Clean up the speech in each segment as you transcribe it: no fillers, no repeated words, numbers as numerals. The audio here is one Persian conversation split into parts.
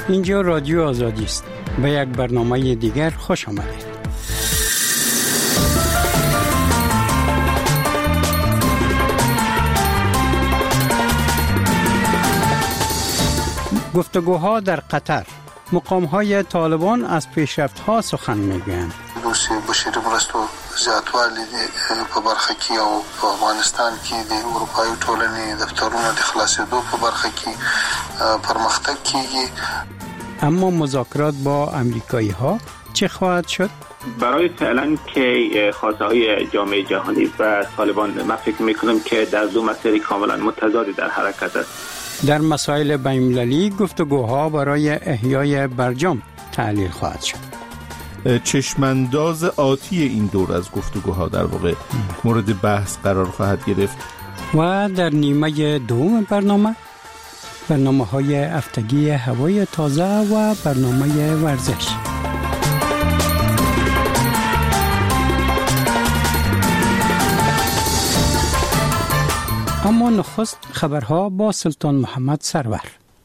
اینجا رادیو آزادی است. به یک برنامه دیگر خوش آمدید. گفتگوها در قطر. مقام‌های طالبان از پیشرفت‌ها سخن می‌گویند. بشیر مرستو زیاتوالی په برخه کې او په افغانستان کې د اروپایي ټولنې دفترونو د خلاصېدو په برخه کې پرمختګ کیږي. اما مذاکرات با آمریکایی‌ها چه خواهد شد؟ برای فعلا که خواسته‌های جامعه جهانی و طالبان من فکر می‌کنم که در دو مسیر کاملا متضاد در حرکت است. در مسائل بین‌المللی گفتگوها برای احیای برجام تحلیل خواهد شد. چشمانداز آتی این دور از گفتگوها در واقع مورد بحث قرار خواهد گرفت. و در نیمه دوم برنامه‌های هفتگی هوای تازه و برنامه ورزش. اما نخست خبرها با سلطان محمد سرور.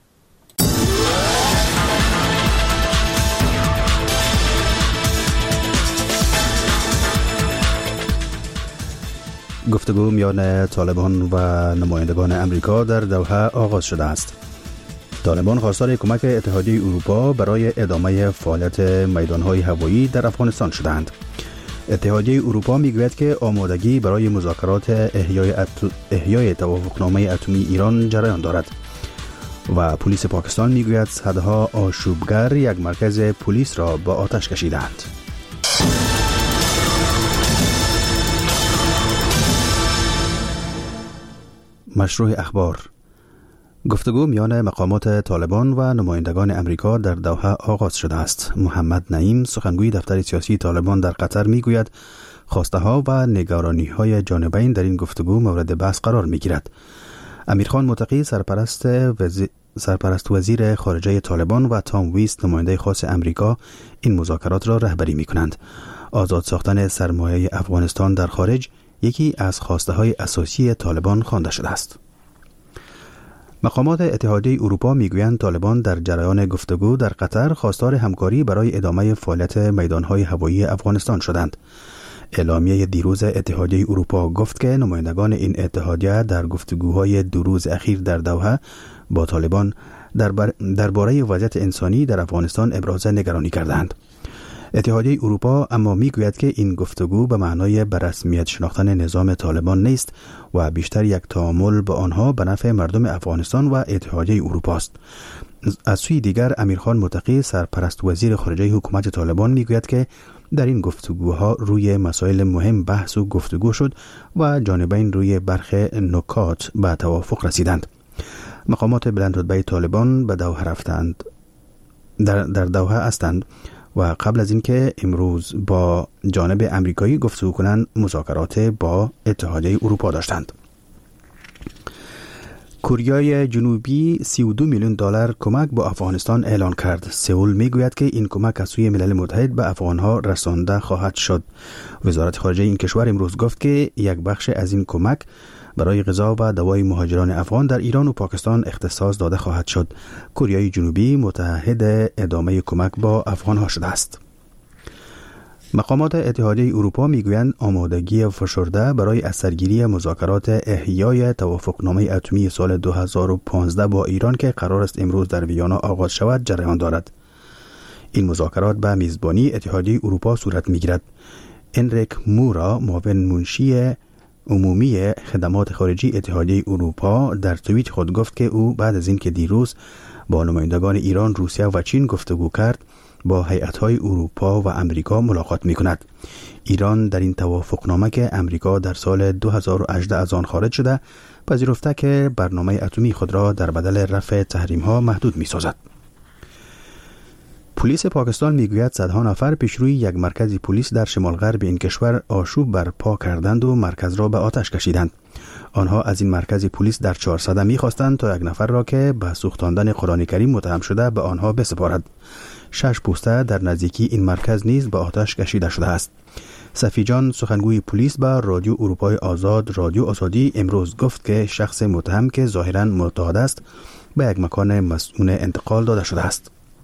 گفتگو میان طالبان و نمایندگان امریکا در دوحه آغاز شده است. طالبان خواستار کمک اتحادیه اروپا برای ادامه فعالیت میدانهای هوایی در افغانستان شدند. اتحادیه اروپا میگوید که آمادگی برای مذاکرات احیای توافقنامه اتمی ایران جریان دارد و پلیس پاکستان میگوید صدها آشوبگر یک مرکز پلیس را به آتش کشیدند. مشروع اخبار. گفتگو میان مقامات طالبان و نمایندگان امریکا در دوحه آغاز شده است. محمد نعیم سخنگوی دفتر سیاسی طالبان در قطر میگوید خواسته‌ها و نگرانی‌های جانبین در این گفتگو مورد بحث قرار میگیرد. امیرخان متقی سرپرست وزیر خارجه طالبان و تام ویست نماینده خاص امریکا این مذاکرات را رهبری میکنند. آزاد ساختن سرمایه افغانستان در خارج یکی از خواسته‌های اساسی طالبان خوانده شده است. مقامات اتحادیه اروپا میگویند طالبان در جریان گفتگو در قطر خواستار همکاری برای ادامه فعالیت میدانهای هوایی افغانستان شدند. اعلامیه دیروز اتحادیه اروپا گفت که نمایندگان این اتحادیه در گفتگوهای 2 روز اخیر در دوحه با طالبان درباره وضعیت انسانی در افغانستان ابراز نگرانی کردند. اتحادیه اروپا اما میگوید که این گفتگو به معنای به رسمیت شناختن نظام طالبان نیست و بیشتر یک تعامل با آنها به نفع مردم افغانستان و اتحادیه اروپا است. از سوی دیگر امیرخان متقی سرپرست وزیر خارجه حکومت طالبان میگوید که در این گفتگوها روی مسائل مهم بحث و گفتگو شد و جانبین روی برخی نکات به توافق رسیدند. مقامات بلندرتبه طالبان به دوحه رفتند در دوحه هستند و قبل از اینکه امروز با جانب امریکایی گفتگو کنند مذاکرات با اتحادیه اروپا داشتند. کره جنوبی 32 میلیون دلار کمک به افغانستان اعلان کرد. سئول میگوید که این کمک از سوی ملل متحد به افغانها رسانده خواهد شد. وزارت خارجه این کشور امروز گفت که یک بخش از این کمک برای غذا و دوای مهاجران افغان در ایران و پاکستان اختصاص داده خواهد شد. کره جنوبی متعهد ادامه کمک با افغانها شده است. مقامات اتحادیه اروپا میگویند آمادگی فشرده برای از سرگیری مذاکرات احیای توافقنامه اتمی سال 2015 با ایران که قرار است امروز در ویانا آغاز شود جریان دارد. این مذاکرات به میزبانی اتحادیه اروپا صورت میگیرد. انریک مورا معاون منشی عمومی خدمات خارجی اتحادیه اروپا در توییت خود گفت که او بعد از اینکه دیروز با نمایندگان ایران، روسیه و چین گفتگو کرد با هیئت‌های اروپا و امریکا ملاقات می‌کند. ایران در این توافقنامه که امریکا در سال 2018 از آن خارج شده پذیرفته که برنامه اتمی خود را در بدل رفع تحریم‌ها محدود می‌سازد. پلیس پاکستان میگوید صدها نفر پیشروی یک مرکز پلیس در شمال غرب این کشور آشوب برپا کردند و مرکز را به آتش کشیدند. آنها از این مرکز پلیس در 400 می‌خواستند تا یک نفر را که به سوختاندن قرآن کریم متهم شده به آنها بسپارد. 6 پوسته در نزدیکی این مرکز نیز به آتش کشیده شده است. صفی جان سخنگوی پلیس به رادیو اروپای آزاد رادیو آزادی امروز گفت که شخص متهم که ظاهراً متعهد است به یک مکان مسئول انتقال داده شده است.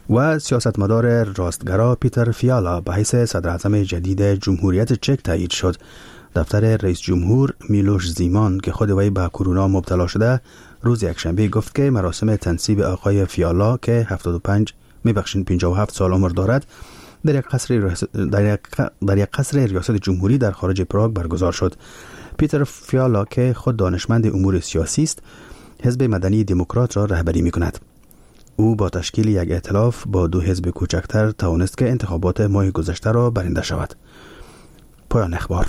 و سیاستمدار راستگرا پیتر فیالا به حیث صدر اعظم جدید جمهوریت چک تایید شد. دفتر رئیس جمهور میلوش زیمان که خود وی به کرونا مبتلا شده روز یکشنبه گفت که مراسم تنصیب آقای فیالا که 57 سال عمر دارد در یک قصر ریاست جمهوری در خارج پراگ برگزار شد. پیتر فیالا که خود دانشمند امور سیاسی است، حزب مدنی دموکرات را رهبری می‌کند. او با تشکیل یک ائتلاف با دو حزب کوچکتر توانست که انتخابات ماه گذشته را برنده شود. پایان اخبار.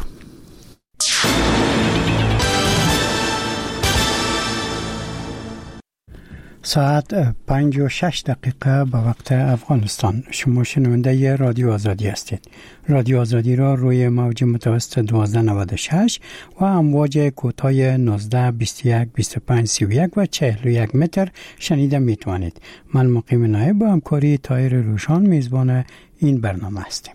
ساعت 5:06 به وقت افغانستان. شما شنونده رادیو آزادی هستید. رادیو آزادی را روی موج متوسط 1296 و امواج کوتاه 19 21 25 31 و 41 متر شنیده می توانید. من مقیم نایب با همکاری طاهر روشان میزبان این برنامه هستیم.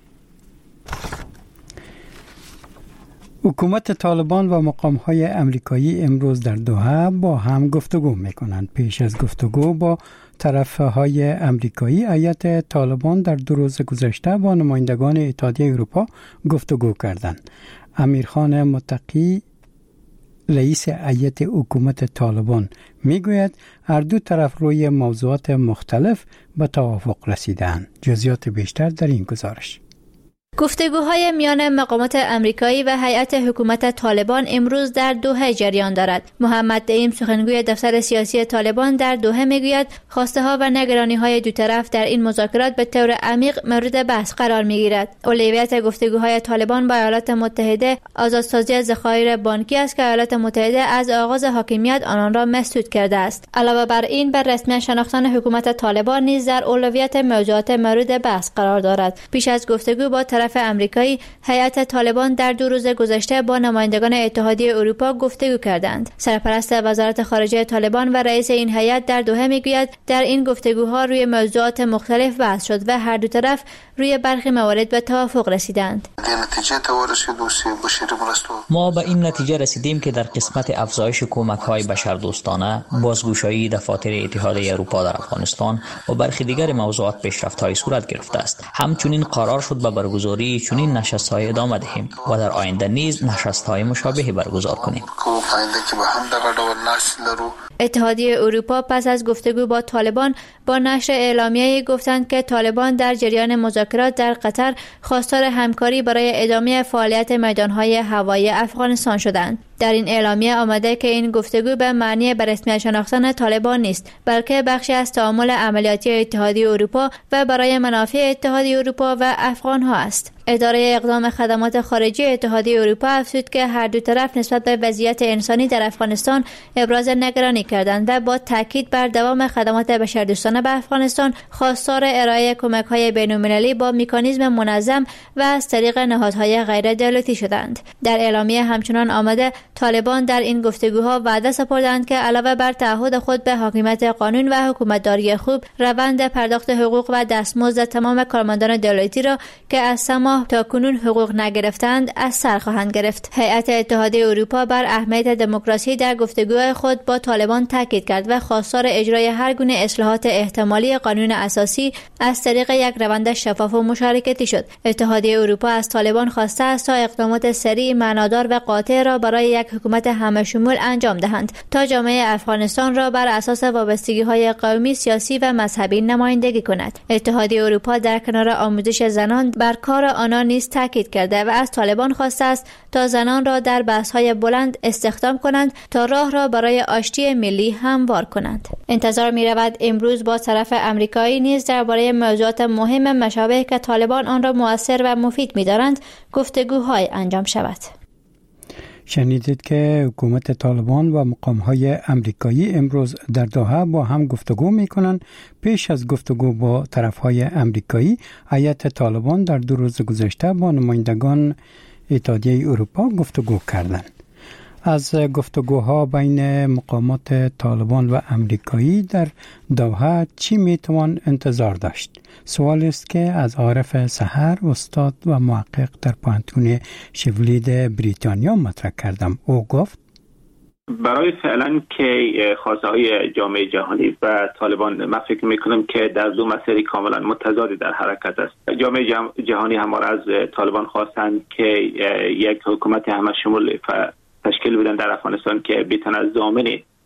حکومت طالبان و مقام‌های امریکایی امروز در دوحه با هم گفتگو می‌کنند. پیش از گفتگو با طرف‌های امریکایی، هیئت طالبان در 2 روز گذشته با نمایندگان اتحادیه اروپا گفتگو کردند. امیرخان متقی رئیس هیئت حکومت طالبان میگوید هر دو طرف روی موضوعات مختلف به توافق رسیدند. جزئیات بیشتر در این گزارش. گفتگوهای میان مقامات امریکایی و هیئت حکومت طالبان امروز در دوحه جریان دارد. محمد نعیم سخنگوی دفتر سیاسی طالبان در دوحه میگوید خواسته ها و نگرانی های دو طرف در این مذاکرات به طور عمیق مورد بحث قرار میگیرد. اولویت گفتگوهای طالبان با ایالات متحده آزادسازی ذخایر بانکی است که ایالات متحده از آغاز حاکمیت آنان را مسدود کرده است. علاوه بر این، بر رسمی شناختن حکومت طالبان نیز در اولویت موضوعات مورد بحث قرار دارد. پیش از گفتگو با طرف امریکایی، هیئت طالبان در 2 روز گذشته با نمایندگان اتحادیه اروپا گفتگو کردند. سرپرست وزارت خارجه طالبان و رئیس این هیئت در دوحه میگوید در این گفتگوها روی موضوعات مختلف بحث شد و هر دو طرف روی برخی موارد به توافق رسیدند. ما به این نتیجه رسیدیم که در قسمت افزایش کمک‌های بشردوستانه، بازگشایی دفاتر اتحادیه اروپا در افغانستان و برخی دیگر موضوعات پیشرفت‌های صورت گرفته است. همچنین قرار شد به برگزاری چنین نشست‌های ادامه دهیم و در آینده نیز نشست‌های مشابهی برگزار کنیم. اتحادیه اروپا پس از گفتگو با طالبان با نشر اعلامیه‌ای گفتند که طالبان در جریان مذاکرات در قطر خواستار همکاری برای ادامه فعالیت میدان‌های هوایی افغانستان شدند. در این اعلامیه آمده که این گفتگو به معنی به رسمیت شناختن طالبان نیست، بلکه بخشی از تعامل عملیاتی اتحادیه اروپا و برای منافع اتحادیه اروپا و افغان‌ها است. اداره اقدام خدمات خارجی اتحادیه اروپا افزود که هر دو طرف نسبت به وضعیت انسانی در افغانستان ابراز نگرانی کردند و با تاکید بر دوام خدمات بشردوستانه به افغانستان خواستار ارائه کمک‌های بین‌المللی با مکانیزم منظم و از طریق نهادهای غیر دولتی شدند. در اعلامیه همچنان آمده طالبان در این گفتگوها وعده سپردند که علاوه بر تعهد خود به حاکمیت قانون و حکومتداری خوب، روند پرداخت حقوق و دستمزد تمام کارمندان دولتی را که از 3 ماه تا کنون حقوق نگرفتند از سر خواهند گرفت. هیئت اتحادیه اروپا بر اهمیت دموکراسی در گفتگوهای خود با طالبان تاکید کرد و خواستار اجرای هر گونه اصلاحات احتمالی قانون اساسی از طریق یک روند شفاف و مشارکتی شد. اتحادیه اروپا از طالبان خواسته است تا اقدامات سریع، معنادار و قاطع را برای یک حکومت همه‌شمول انجام دهند تا جامعه افغانستان را بر اساس وابستگی‌های قومی، سیاسی و مذهبی نمایندگی کند. اتحادیه اروپا در کنار آموزش زنان بر کار آنان نیز تاکید کرده و از طالبان خواسته است تا زنان را در بحث‌های بلند استخدام کنند تا راه را برای آشتی ملی هموار کنند. انتظار می‌رود امروز با طرف امریکایی نیز درباره موضوعات مهم مشابه که طالبان آن را مؤثر و مفید می‌دارند گفتگوهای انجام شود. شنیدید که حکومت طالبان و مقام‌های امریکایی امروز در دوحه با هم گفتگو می‌کنند. پیش از گفتگو با طرف‌های امریکایی، هیئت طالبان در 2 روز گذشته با نمایندگان اتحادیه اروپا گفتگو کردند. از گفتگوها بین مقامات طالبان و امریکایی در دوحه چی میتوان انتظار داشت؟ سوال است که از عارف سحر، استاد و محقق در پوهنتون شفیلد بریتانیا مطرح کردم. او گفت برای فعلا که خواسته های جامعه جهانی و طالبان، من فکر میکنم که در دو مسیر کاملا متضادی در حرکت است. جامعه جهانی همواره از طالبان خواستند که یک حکومت همه شمول تشکیل بدن در افغانستان که بتواند ضامن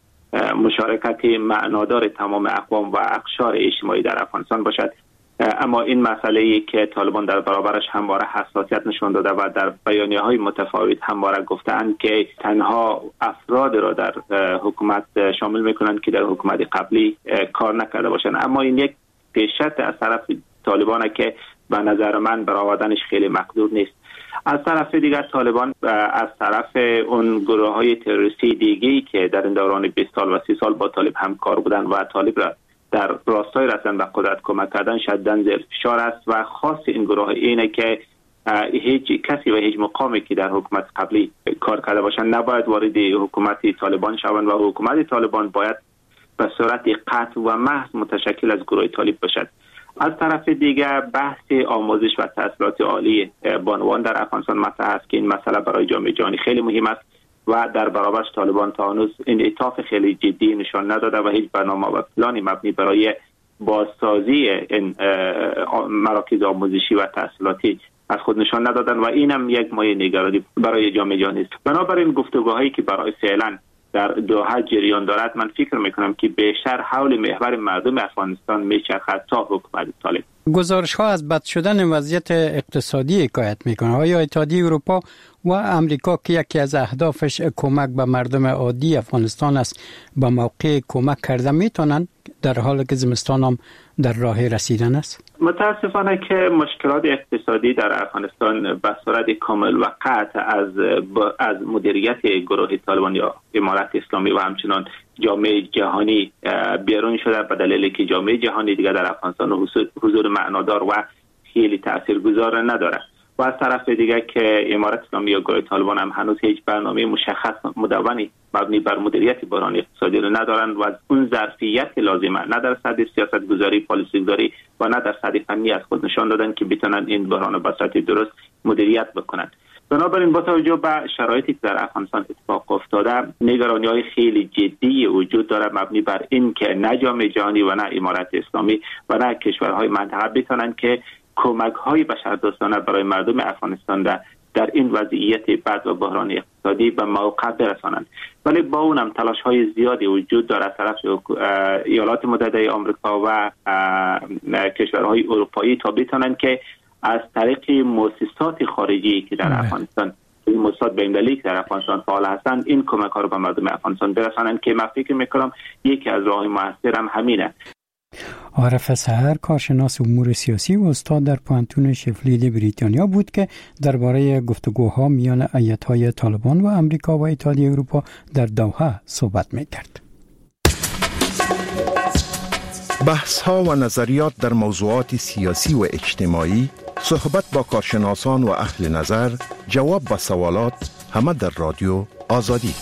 مشارکت معنادار تمام اقوام و اقشار اجتماعی در افغانستان باشد. اما این مسئله‌ای که طالبان در برابرش همواره حساسیت نشان داده و در بیانیه‌های متفاوت همواره گفتند که تنها افراد را در حکومت شامل می‌کنند که در حکومت قبلی کار نکرده باشند. اما این یک پیشرفت از طرف طالبان که به نظر من برآوردنش خیلی مقدور نیست. از طرف دیگر طالبان از طرف اون گروه‌های تروریستی دیگه‌ای که در این دوران 20 سال و 30 سال با طالب همکار بودند و طالب را در راستای رسیدن به قدرت کمک کردن شدیداً زیر فشار است و خاص این گروه اینه که هیچ کسی و هیچ مقامی که در حکومت قبلی کار کرده باشند نباید وارد حکومت طالبان شوند و حکومت طالبان باید به صورت قطع و محض متشکل از گروه طالب باشد. از طرف دیگر بحث آموزش و تحصیلات عالی بانوان در افغانستان مطرح است که این مسئله برای جامعه جهانی خیلی مهم است و در برابرش طالبان تا هنوز انعطاف خیلی جدی نشان نداده و هیچ برنامه و پلانی مبنی برای بازسازی این مراکز آموزشی و تحصیلاتی از خود نشان ندادن و اینم یک مایه نگرانی برای جامعه جهانی است. بنابراین گفتگوهایی که برای فعلا در دوحه جریان دارد، من فکر میکنم که بیشتر حول محور مردم افغانستان میچرخد تا حکومت طالب. گزارش ها از بد شدن وضعیت اقتصادی حکایت میکنه. آیا اتحادیه اروپا و امریکا که یکی از اهدافش کمک به مردم عادی افغانستان است به موقع کمک کرده میتونن در حالی که زمستان هم در راه رسیدن است؟ متاسفانه که مشکلات اقتصادی در افغانستان به صورت کامل و قطع از مدیریت گروه طالبان یا امارت اسلامی و همچنان جامعه جهانی بیرون شده به دلیلی که جامعه جهانی دیگر در افغانستان حضور معنادار و خیلی تاثیرگذار نداره و از طرف دیگر که امارت اسلامی یا گروه طالبان هم هنوز هیچ برنامه مشخص مدونی مبنی بر مدیریت بحران اقتصادی رو ندارند و اون ظرفیت لازمه نه در سطح سیاست گذاری، پالیسی گذاری و نه در سطح فنی از خود نشان دادن که بتونن این بحران به صورت درست مدیریت بکنند. بنابراین با توجه به شرایطی که در افغانستان اتفاق افتاده، نگرانی‌های خیلی جدی وجود داره مبنی بر این که نه جامعه جهانی و نه امارت اسلامی و نه کشورهای منطقه بتونن که کمک‌های بشردوستانه برای مردم افغانستان در این وضعیت بد و بحران اقتصادی به موقع برسانند. ولی با اونم تلاش‌های زیادی وجود دارد از طرف ایالات متحده آمریکا و کشورهای اروپایی تا بتونن که از طریق مؤسسات خارجی که در افغانستان این مؤسسات بین‌المللی که در افغانستان فعال هستند این کمک‌ها رو به مردم افغانستان برسانند که من فکر می‌کنم یکی از راه‌های موثر هم همینه. عارف سحر کارشناس امور سیاسی و استاد در پوهنتون شفیلد بریتانیا بود که درباره گفتگوها میان ایت‌های طالبان و امریکا و اتحادیه اروپا در دوحه صحبت می‌کرد. بحث‌ها و نظریات در موضوعات سیاسی و اجتماعی، صحبت با کارشناسان و اهل نظر، جواب به سوالات، همه در رادیو آزادی.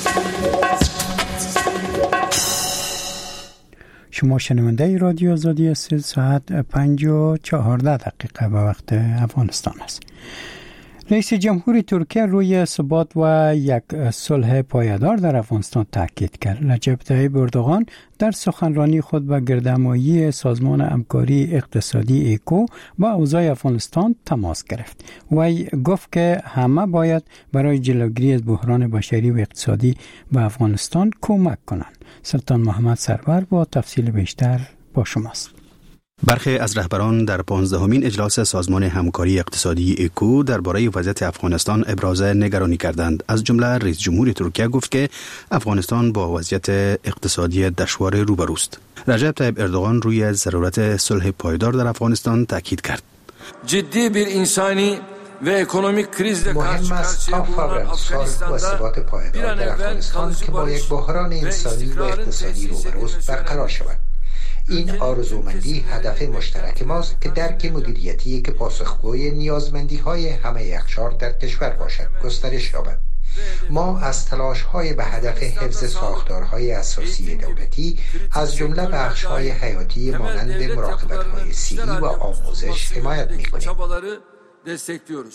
شما شنونده رادیو آزادی هستید. ساعت 5:14 به وقت افغانستان است. رئیس جمهور ترکیه روی ثبات و یک صلح پایدار در افغانستان تاکید کرد. رجب طیب اردوغان در سخنرانی خود به گردهمایی سازمان همکاری اقتصادی ایکو با اوضاع افغانستان تماس گرفت. وی گفت که همه باید برای جلوگیری از بحران بشری و اقتصادی به افغانستان کمک کنند. سلطان محمد سرور با تفصیل بیشتر با شماست. برخی از رهبران در 15مین اجلاس سازمان همکاری اقتصادی ایکو درباره وضعیت افغانستان ابراز نگرانی کردند. از جمله رئیس جمهور ترکیه گفت که افغانستان با وضعیت اقتصادی دشوار روبروست. رجب طیب اردوغان روی ضرورت صلح پایدار در افغانستان تاکید کرد. جدی bir insani ve ekonomik krizle karşı karşıya bulunan Afganistan'da ثبات پایدار در افغانستان که با یک بحران انسانی و اقتصادی روبروست برقرار شود. این آرزومندی هدف مشترک ماست که درک مدیریتی که پاسخگوی نیازمندی‌های همه اقشار در کشور باشد گسترش یابد. ما از تلاش‌های به هدف حفظ ساختارهای اساسی دولتی از جمله بخش‌های حیاتی مانند مراقبت‌های سیلی و آموزش حمایت می‌کنیم.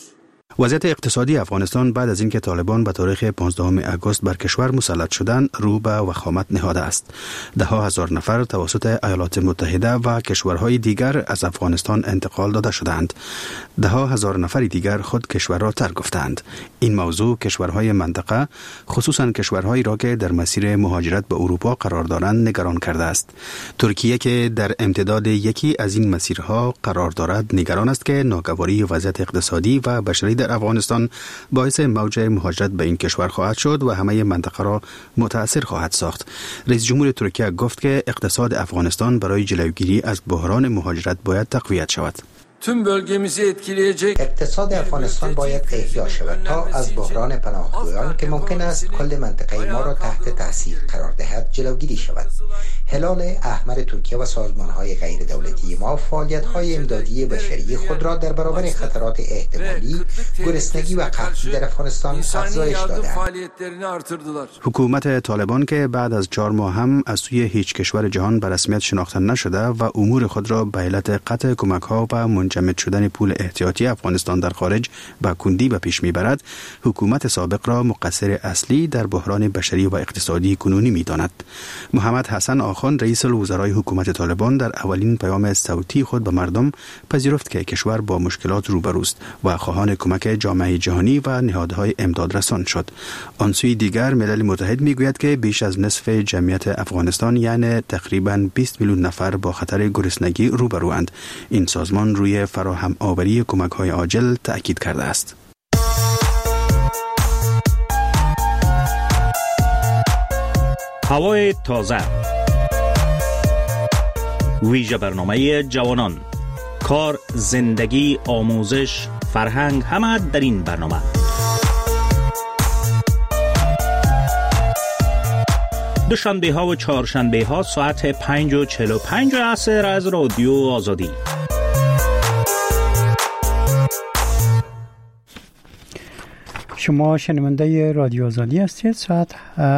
وضعیت اقتصادی افغانستان بعد از اینکه طالبان به تاریخ 15 آگوست بر کشور مسلط شدند رو به وخامت نهاده است. ده ها هزار نفر توسط ایالات متحده و کشورهای دیگر از افغانستان انتقال داده شدند. ده ها هزار نفر دیگر خود کشور را ترک گفتند. این موضوع کشورهای منطقه، خصوصا کشورهایی را که در مسیر مهاجرت به اروپا قرار دارند، نگران کرده است. ترکیه که در امتداد یکی از این مسیرها قرار دارد، نگران است که ناگواری وضعیت اقتصادی و بشری در افغانستان باعث موج مهاجرت به این کشور خواهد شد و همه منطقه را متاثر خواهد ساخت. رئیس جمهور ترکیه گفت که اقتصاد افغانستان برای جلوگیری از بحران مهاجرت باید تقویت شود. اقتصاد افغانستان باید احیا شود تا از بحران پناهجویان که ممکن است کل منطقه ما را تحت تاثیر قرار دهد جلوگیری شود. هلال احمر ترکیه و سازمان‌های غیر دولتی ما فعالیت‌های امدادی بشری خود را در برابر خطرات احتمالی گرسنگی و قحطی در افغانستان افزایش دادند. حکومت طالبان که بعد از 4 ماه هم از سوی هیچ کشور جهان به رسمیت شناخته نشده و امور خود را به علت قطع کمک‌ها و منجمد شدن پول احتیاطی افغانستان در خارج به کندی به پیش میبرد، حکومت سابق را مقصر اصلی در بحران بشری و اقتصادی کنونی می‌داند. محمد حسن آخان رئیس الوزرای حکومت طالبان در اولین پیام صوتی خود به مردم پذیرفت که کشور با مشکلات روبروست و خواهان کمک جامعه جهانی و نهادهای امداد رسان شد. آن سوی دیگر ملل متحد میگوید که بیش از نصف جمعیت افغانستان یعنی تقریباً 20 میلیون نفر با خطر گرسنگی روبروند. این سازمان روی فراهم آوری کمک‌های عاجل تأکید کرده است. هوای تازه، ویژه برنامه جوانان، کار، زندگی، آموزش، فرهنگ، همه در این برنامه. دوشنبه ها و چهارشنبه ها ساعت 5:45 عصر از رادیو آزادی. شما شنونده رادیو آزادی هستید. ساعت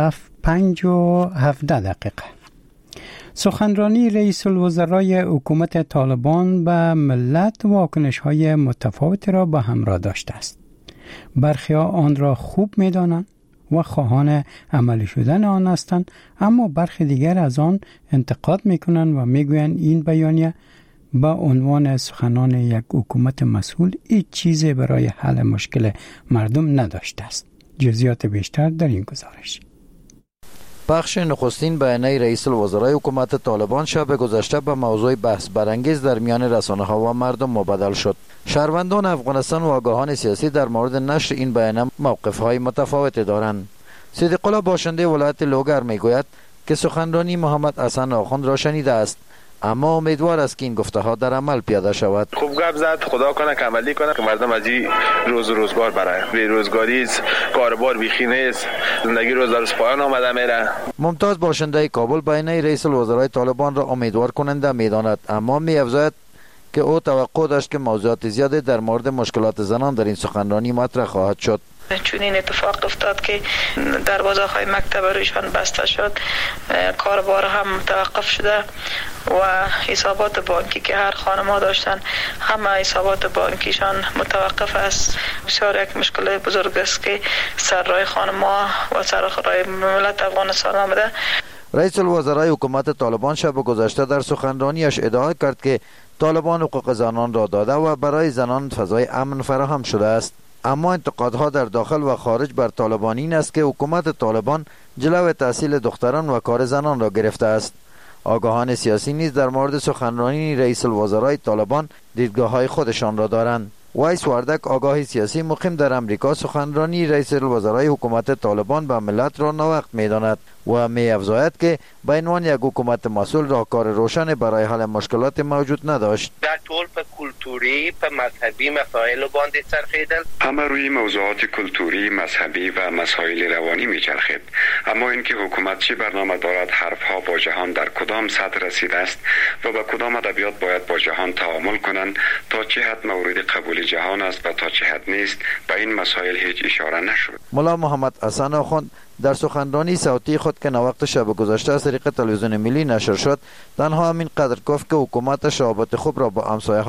5:17. سخنرانی رئیس الوزرای حکومت طالبان به ملت واکنش‌های متفاوتی را به همراه داشته است. برخی آن را خوب می‌دانند و خواهان عملی شدن آن هستند، اما برخی دیگر از آن انتقاد می‌کنند و می‌گویند این بیانیه با عنوان سخنان یک حکومت مسئول هیچ چیزی برای حل مشکل مردم نداشته است. جزئیات بیشتر در این گزارش. بخش نخستین بیانیه رئیس الوزرای حکومت طالبان شب گذشته به موضوع بحث برانگیز در میان رسانه‌ها و مردم مبادل شد. شهروندان افغانستان و آگاهان سیاسی در مورد نشر این بیانیه موقف‌های متفاوتی دارند. صدیق الله باشنده ولایت لوگر میگوید که سخنرانی محمد حسن آخوند را شنیده است، اما امیدوار است که این گفته‌ها در عمل پیاده شود. خوب گپ زد، خدا کنه که عملی کنه که مردم از این روزگار برای بیروزگاری کاربار بیخی نیست، زندگی روز در روز پایان آمده میره. ممتاز باشنده کابل بیانیه رئیس الوزرای طالبان را امیدوار کننده میداند، اما می‌افزاید که او توقع داشت که موضوعات زیادی در مورد مشکلات زنان در این سخنرانی مطرح خواهد شد. چون این اتفاق افتاد که دروازه‌های مکتب رویشان بسته شد، کاربار هم توقف شده و حسابات بانکی که هر خانم‌ها داشتن همه حسابات بانکیشان متوقف است. بسیار یک مشکل بزرگ است که سر راه خانم‌ها و سر راه ملت افغانستان آمده. رئیس الوزرای حکومت طالبان شب گذشته در سخنرانیش ادعا کرد که طالبان حقوق زنان را داده و برای زنان فضای امن فراهم شده است. اما انتقادها در داخل و خارج بر طالبان این است که حکومت طالبان جلو تحصیل دختران و کار زنان را گرفته است. آگاهان سیاسی نیز در مورد سخنرانی رئیس الوزرای طالبان دیدگاه‌های خودشان را دارند. وایس واردک، آگاه سیاسی مقیم در امریکا، سخنرانی رئیس الوزرای حکومت طالبان به ملت را ناوقت می‌داند و می‌افزاید که به عنوان یک حکومت مسئول راهکار روشن برای حل مشکلات موجود نداشت. در طول په کلتوری په مذهبی مسائل باندې چرخیدل، همه روی موضوعات کلتوری، مذهبی و مسائل روانی میچرخید. اما اینکه حکومت چه برنامه دارد، حرفها با جهان در کدام سطح رسیده است و به کدام ادبیات باید با جهان تعامل کنند، تا چه حد مورد قبول جهان است و تا چه حد نیست، به این مسائل هیچ اشاره نشد. ملا محمد حسن آخوند در سخنرانی صوتی خود که وقت شب گذشته از طریق تلویزیون ملی نشر شد، تنها همین قدر گفت که حکومت شعبات خوب را با همسایه‌ها و جهان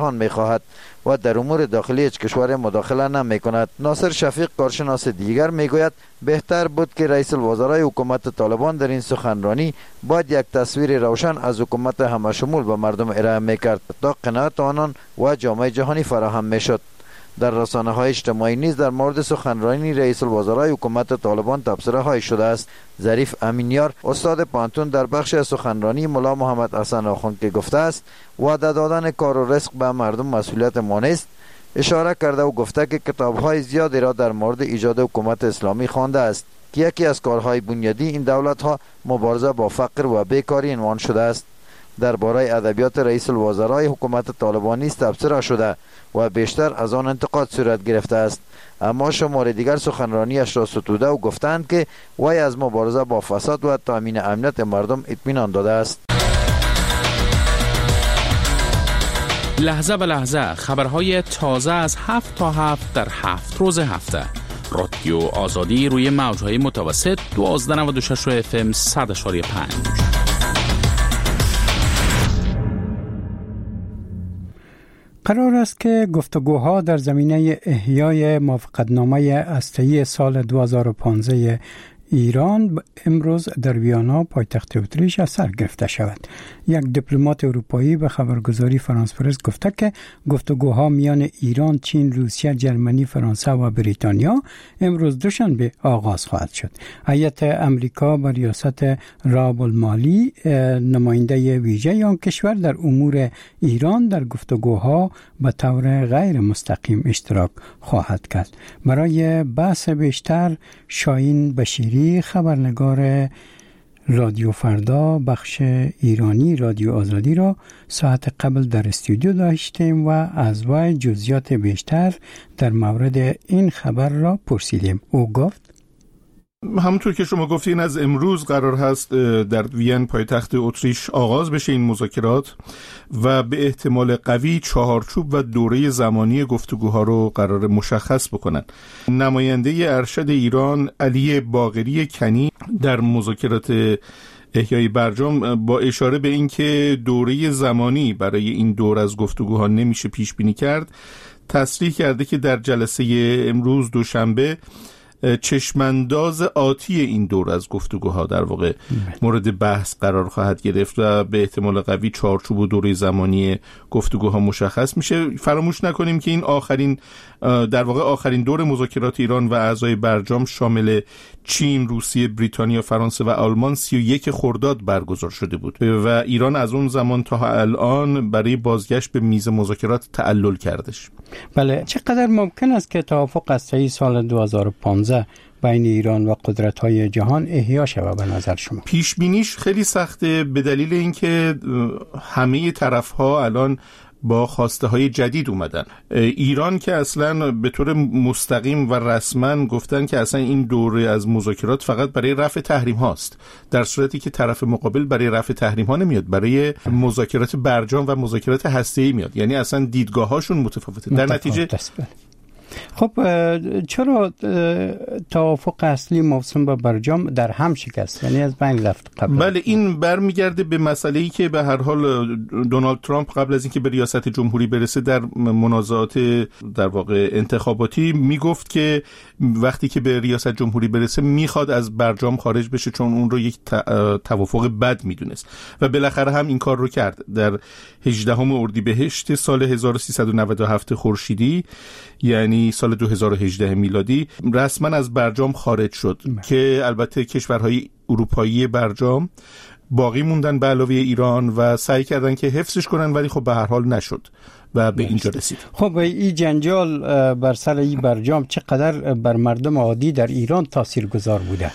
جهان می‌خواهد و در امور داخلی هیچ کشور مداخله نمی‌کند. ناصر شفیق کارشناس دیگر میگوید بهتر بود که رئیس الوزرای حکومت طالبان در این سخنرانی باید یک تصویر روشن از حکومت همشمول به مردم ارائه می‌کرد تا قناعت آنان و جامعه جهانی فراهم می‌شد. در رسانه‌های اجتماعی نیز در مورد سخنرانی رئیس الوزرای حکومت طالبان تبصره‌های شده است. ظریف امینیار استاد پانتون در بخش از سخنرانی ملا محمد حسن آخوند که گفته است وعده دادن کار و رزق به مردم مسئولیت ما نیست، اشاره کرده و گفته که کتاب‌های زیادی را در مورد ایجاد حکومت اسلامی خوانده است که یکی از کارهای بنیادی این دولت‌ها مبارزه با فقر و بیکاری عنوان شده است. درباره ادبیات رئیس الوزرای حکومت طالبان نیز تبصره شده و بیشتر از آن انتقاد صورت گرفته است، اما شمار دیگر سخنرانیش را ستوده و گفتند که وی از مبارزه با فساد و تامین امنیت مردم اطمینان داده است. لحظه به لحظه خبرهای تازه از 7 تا 7 در 7 روز هفته. رادیو آزادی روی موجهای متوسط 1296 FM 100.5. قرار است که گفتگوها در زمینه احیای موافقتنامه هسته‌ای سال 2015 ایران امروز در ویانا پایتخت اتریش سر گرفته شود. یک دیپلمات اروپایی به خبرگزاری فرانس پرس گفته که گفتگوها میان ایران، چین، روسیه، جرمنی، فرانسه و بریتانیا امروز دوشنبه آغاز خواهد شد. هیئت امریکا به ریاست راب المالی نماینده ویژه آن کشور در امور ایران در گفتگوها به طور غیر مستقیم اشتراک خواهد کرد. برای بحث بیشتر شاهین بشیری خبرنگار رادیو فردا بخش ایرانی رادیو آزادی را ساعت قبل در استودیو داشتیم و از وی جزئیات بیشتر در مورد این خبر را پرسیدیم. او گفت همونطور که شما گفتین از امروز قرار هست در وین پایتخت اتریش آغاز بشه این مذاکرات و به احتمال قوی چهارچوب و دوره زمانی گفتگوها رو قرار مشخص بکنن. نماینده ارشد ایران علی باقری کنی در مذاکرات احیای برجام با اشاره به اینکه دوره زمانی برای این دور از گفتگوها نمیشه پیش بینی کرد تصریح کرده که در جلسه امروز دوشنبه چشمانداز آتی این دور از گفتگوها در واقع مورد بحث قرار خواهد گرفت و به احتمال قوی چارچوب و دوره زمانی گفتگوها مشخص میشه. فراموش نکنیم که این در واقع آخرین دور مذاکرات ایران و اعضای برجام شامل چین، روسیه، بریتانیا، فرانسه و آلمان 31 خرداد برگزار شده بود و ایران از اون زمان تا الان برای بازگشت به میز مذاکرات تعلل کردش. بله، چقدر ممکن است که توافق هسته‌ای سال 2015 بین ایران و قدرت‌های جهان احیا شود به نظر شما؟ پیش بینیش خیلی سخته به دلیل اینکه همه طرف‌ها الان با خواسته های جدید اومدن. ایران که اصلا به طور مستقیم و رسما گفتن که اصلا این دوره از مذاکرات فقط برای رفع تحریم هاست، در صورتی که طرف مقابل برای رفع تحریم ها نمیاد، برای مذاکرات برجام و مذاکرات هسته‌ای میاد. یعنی اصلا دیدگاه هاشون متفاوته. در نتیجه خب چرا توافق اصلی موسوم به برجام در هم شکست، یعنی از بین رفت قبل؟ بله، این برمیگرده به مسئله‌ای که به هر حال دونالد ترامپ قبل از اینکه به ریاست جمهوری برسه در منازعات در واقع انتخاباتی میگفت که وقتی که به ریاست جمهوری برسه میخواد از برجام خارج بشه چون اون رو یک توافق بد میدونست و بالاخره هم این کار رو کرد. در 18 اردیبهشت سال 1397 خورشیدی، یعنی سال 2018 میلادی، رسما از برجام خارج شد که البته کشورهای اروپایی برجام باقی موندن به علاوه ایران و سعی کردن که حفظش کنن، ولی خب به هر حال نشد و به اینجا رسید. خب این جنجال بر سر این برجام چقدر بر مردم عادی در ایران تاثیرگذار بوده؟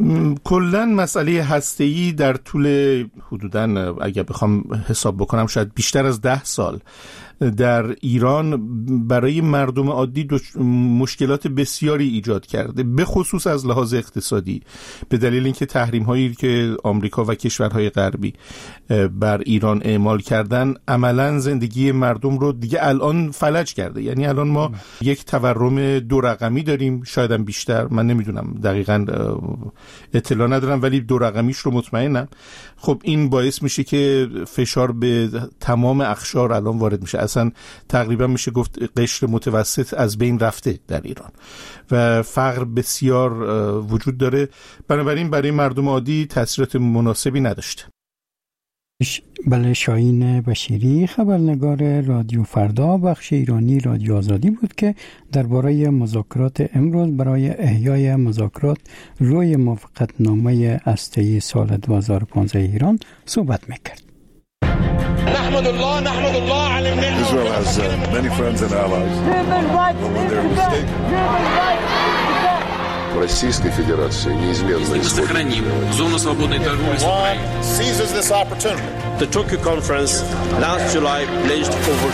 کلن مسئله هسته‌ای در طول حدوداً اگر بخوام حساب بکنم شاید بیشتر از 10 سال در ایران برای مردم عادی مشکلات بسیاری ایجاد کرده، به خصوص از لحاظ اقتصادی، به دلیل اینکه تحریم هایی که آمریکا و کشورهای غربی بر ایران اعمال کردن عملاً زندگی مردم رو دیگه الان فلج کرده. یعنی الان ما یک تورم 2 رقمی داریم، شاید هم بیشتر، من نمیدونم دقیقاً اطلاع ندارم ولی 2 رقمیش رو مطمئنم. خب این باعث میشه که فشار به تمام اقشار الان وارد میشه، اصلا تقریبا میشه گفت قشر متوسط از بین رفته در ایران و فقر بسیار وجود داره، بنابراین برای مردم عادی تاثیرات مناسبی نداشته. بله، شاهین بشیری، خبرنگار رادیو فردا بخش ایرانی رادیو آزادی بود که درباره مذاکرات امروز برای احیای مذاکرات روی موافقتنامه هسته‌ای سال 2015 ایران صحبت میکرد. نحمد الله على النعمة. Israel has many friends and allies. When they're mistaken. Российской Федерации неизменно сохраним зону свободной торговли с Украиной. Seizes this opportunity. The Tokyo conference last July pledged over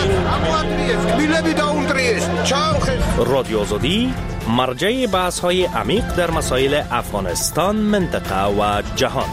16. رادیو آزادی مرجع بحث‌های عمیق در مسائل افغانستان، منطقه و جهان.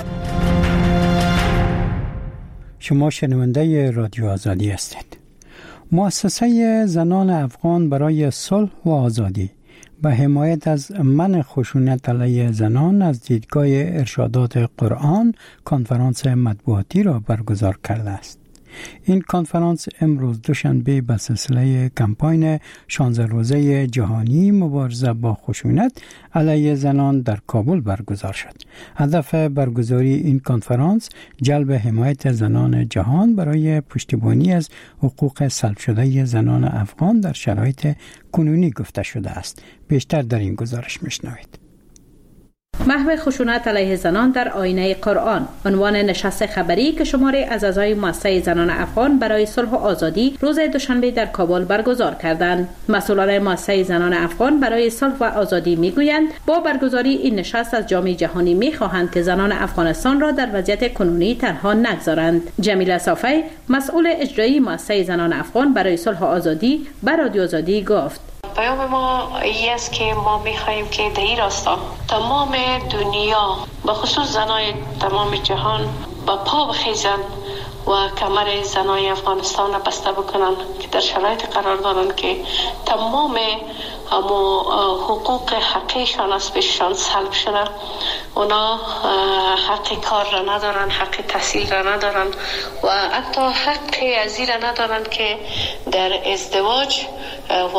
شما شنونده رادیو آزادی هستید. مؤسسه زنان افغان برای صلح و آزادی به حمایت از منع خشونت علیه زنان از دیدگاه ارشادات قرآن کنفرانس مطبوعاتی را برگزار کرده است. این کنفرانس امروز دوشنبه به سلسله کمپاین 16 روزه جهانی مبارزه با خشونت علیه زنان در کابل برگزار شد. هدف برگزاری این کنفرانس جلب حمایت زنان جهان برای پشتیبانی از حقوق سلب شده زنان افغان در شرایط کنونی گفته شده است. بیشتر در این گزارش میشنوید. محو خشونت علیه زنان در آینه قرآن، عنوان نشست خبری که شماری از اعضای مؤسسه زنان افغان برای صلح و آزادی روز دوشنبه در کابل برگزار کردند. مسئولان مؤسسه زنان افغان برای صلح و آزادی میگویند با برگزاری این نشست از جامعه جهانی میخواهند که زنان افغانستان را در وضعیت کنونی تنها نگذارند. جمیله صافی، مسئول اجرایی مؤسسه زنان افغان برای صلح و آزادی، به رادیو آزادی گفت: پیام ما این است که ما می‌خواهیم که در این راستا تمام دنیا به خصوص زنای تمام جهان با پا بخیزند و کمر زنای افغانستان را بسته بکنند که در شرایط قرار دارند که تمام حقوق حقیقشان از پیششان سلب شده. اونا حق کار را ندارند، حق تحصیل را ندارند و حتی حق از این را ندارند که در ازدواج و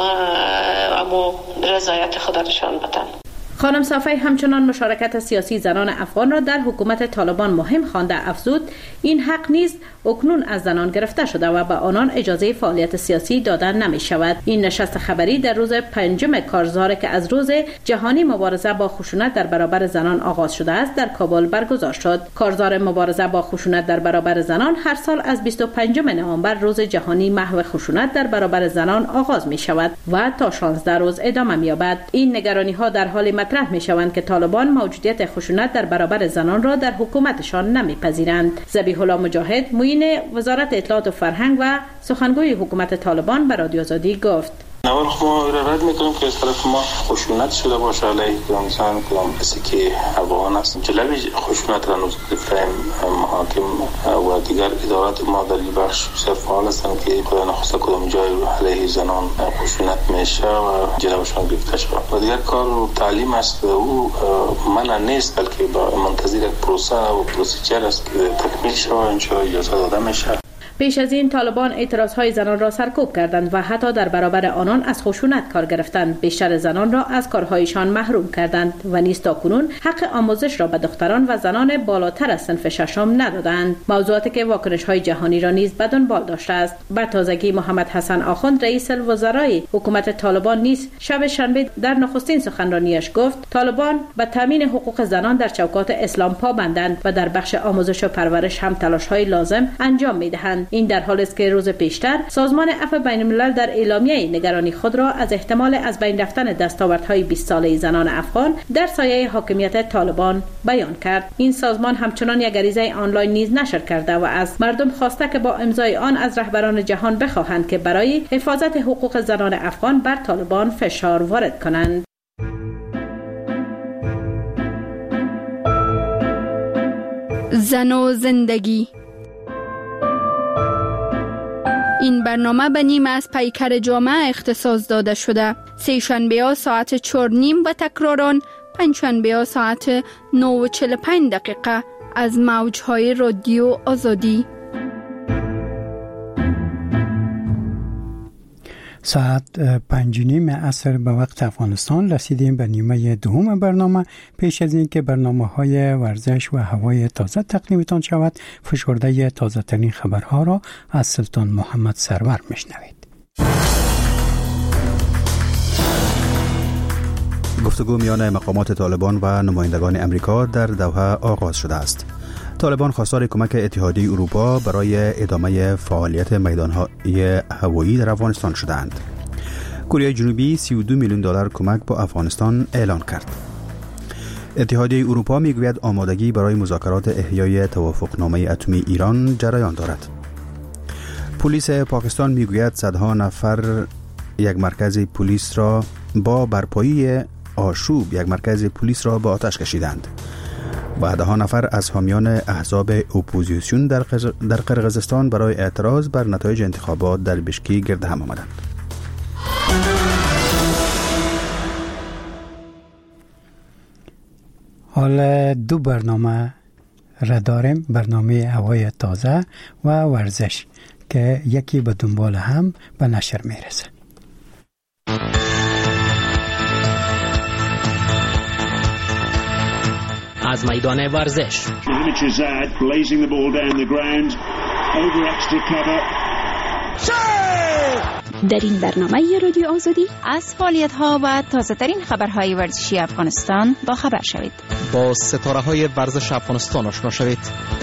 رضایت خودشان بدن. خانم صافی همچنان مشارکت سیاسی زنان افغان را در حکومت طالبان مهم خوانده افزود این حق نیز اکنون از زنان گرفته شده و به آنان اجازه فعالیت سیاسی دادن نمی شود. این نشست خبری در روز 5 کارزار که از روز جهانی مبارزه با خشونت در برابر زنان آغاز شده است در کابل برگزار شد. کارزار مبارزه با خشونت در برابر زنان هر سال از 25 نوامبر روز جهانی محو خشونت در برابر زنان آغاز می شود و تا 16 روز ادامه می یابد. این نگرانی ها در حال مطرح می شوند که طالبان موجودیت خشونت در برابر زنان را در حکومتشان نمیپذیرند. ذبیح الله مجاهد، معین وزارت اطلاعات و فرهنگ و سخنگوی حکومت طالبان به رادیو آزادی گفت: اول ما رد میکنیم که از طرف ما خشونت شده باشه علیه کدام زن کدام کسی که افغان است. جلوی خشونت را نوزدفعیم محاکم و دیگر ادارات ما در این بخش بسیار فعال هستند که خدا نخواسته کدام جای علیه زنان خشونت میشه و جلوشان گرفته شود. و دیگر کار تعلیم است، او منع نیست بلکه با منتظر پروسه و پروسیجر است که تکمیل شود، انشاءالله اجازه داده میشه. پیش از این طالبان اعتراضهای زنان را سرکوب کردند و حتی در برابر آنان از خشونت کار گرفتند. بیشتر زنان را از کارهایشان محروم کردند و نیز تاکنون حق آموزش را به دختران و زنان بالاتر از صنف ششم ندادند. موضوعاتی که واکنش‌های جهانی را نیز به دنبال داشته است. به تازگی محمد حسن آخوند رئیس الوزرای حکومت طالبان نیز شب شنبه در نخستین سخنرانیش گفت طالبان به تامین حقوق زنان در چوکات اسلام پابندند و در بخش آموزش و پرورش هم تلاش‌های لازم انجام می‌دهند. این در حالی است که روز پیشتر سازمان عفو بین‌الملل در اعلامیه نگرانی خود را از احتمال از بین رفتن دستاوردهای 20 ساله زنان افغان در سایه حاکمیت طالبان بیان کرد. این سازمان همچنان یک عریضه آنلاین نیز نشر کرده و از مردم خواسته که با امضای آن از رهبران جهان بخواهند که برای حفاظت حقوق زنان افغان بر طالبان فشار وارد کنند. زن و زندگی. این برنامه به نیم از پیکر جامعه اختصاص داده شده. سه‌شنبه‌ها ساعت 4:30 و تکراران پنجشنبه‌ها ساعت 9:45 از موج‌های رادیو آزادی. ساعت 5:30 عصر به وقت افغانستان رسیدیم به نیمه دوم برنامه. پیش از این که برنامه‌های ورزش و هوای تازه تقدیمتان شود، فشرده تازه ترین خبرها را از سلطان محمد سرور میشنوید. گفتگو میان مقامات طالبان و نمایندگان امریکا در دوحه آغاز شده است. طالبان خواستار کمک اتحادیه اروپا برای ادامه فعالیت میدانهای هوایی در افغانستان شدند. کره جنوبی 32 میلیون دلار کمک با افغانستان اعلان کرد. اتحادیه اروپا میگوید آمادگی برای مذاکرات احیای توافقنامه اتمی ایران جریان دارد. پلیس پاکستان میگوید صدها نفر یک مرکز پلیس را با برپایی آشوب به آتش کشیدند. و ده ها نفر از حامیان احزاب اپوزیسیون در قرقیزستان برای اعتراض بر نتایج انتخابات در بشکی گرد هم آمدند. حالا دو برنامه را داریم، برنامه هوای تازه و ورزش که یکی به دنبال هم به نشر میرسه. از میدان ورزش در این برنامه رادیو آزادی از فعالیت‌ها و تازه‌ترین خبرهای ورزشی افغانستان با خبر شوید. با ستاره‌های ورزش افغانستان آشنا شوید.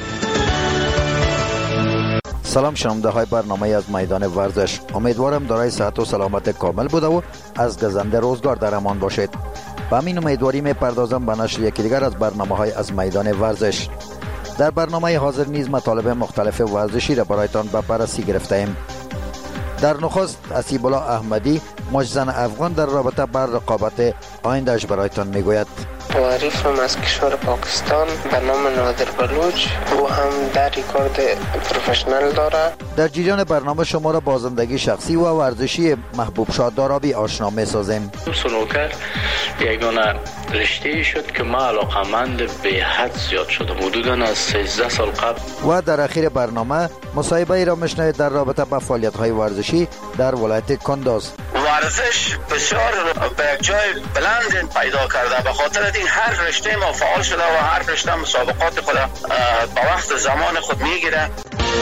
سلام شنونده های برنامه از میدان ورزش. امیدوارم دارای صحت و سلامت کامل بوده و از گزنده روزگار در امان باشید. و همین امیدواری میپردازم به نشر یکی دیگر از برنامه های از میدان ورزش. در برنامه حاضر نیز مطالب مختلف ورزشی را برایتان به بررسی گرفته ایم. در نخست اسیب الله احمدی مجزن افغان در رابطه بر رقابت آیندهش برایتان میگوید. معرفم از کشور پاکستان به نام نادر بلوچ، او هم در ریکارد پروفشنال داره. در جریان برنامه شما را با زندگی شخصی و ورزشی محبوب شاه دارابی آشنا می‌سازیم. سنوکر یگانه رشته شد که من علاقمند به حد زیاد شدم، حدوداً از 13 سال قبل. و در اخیر برنامه مصاحبه ای را میشنوید در رابطه با فعالیت‌های ورزشی در ولایت کندوز. ورزش بسیار به جای بلند پیدا کرده، به خاطر این هر رشته ما فعال شده و هر رشته مسابقات خود با وقت زمان خود میگیره.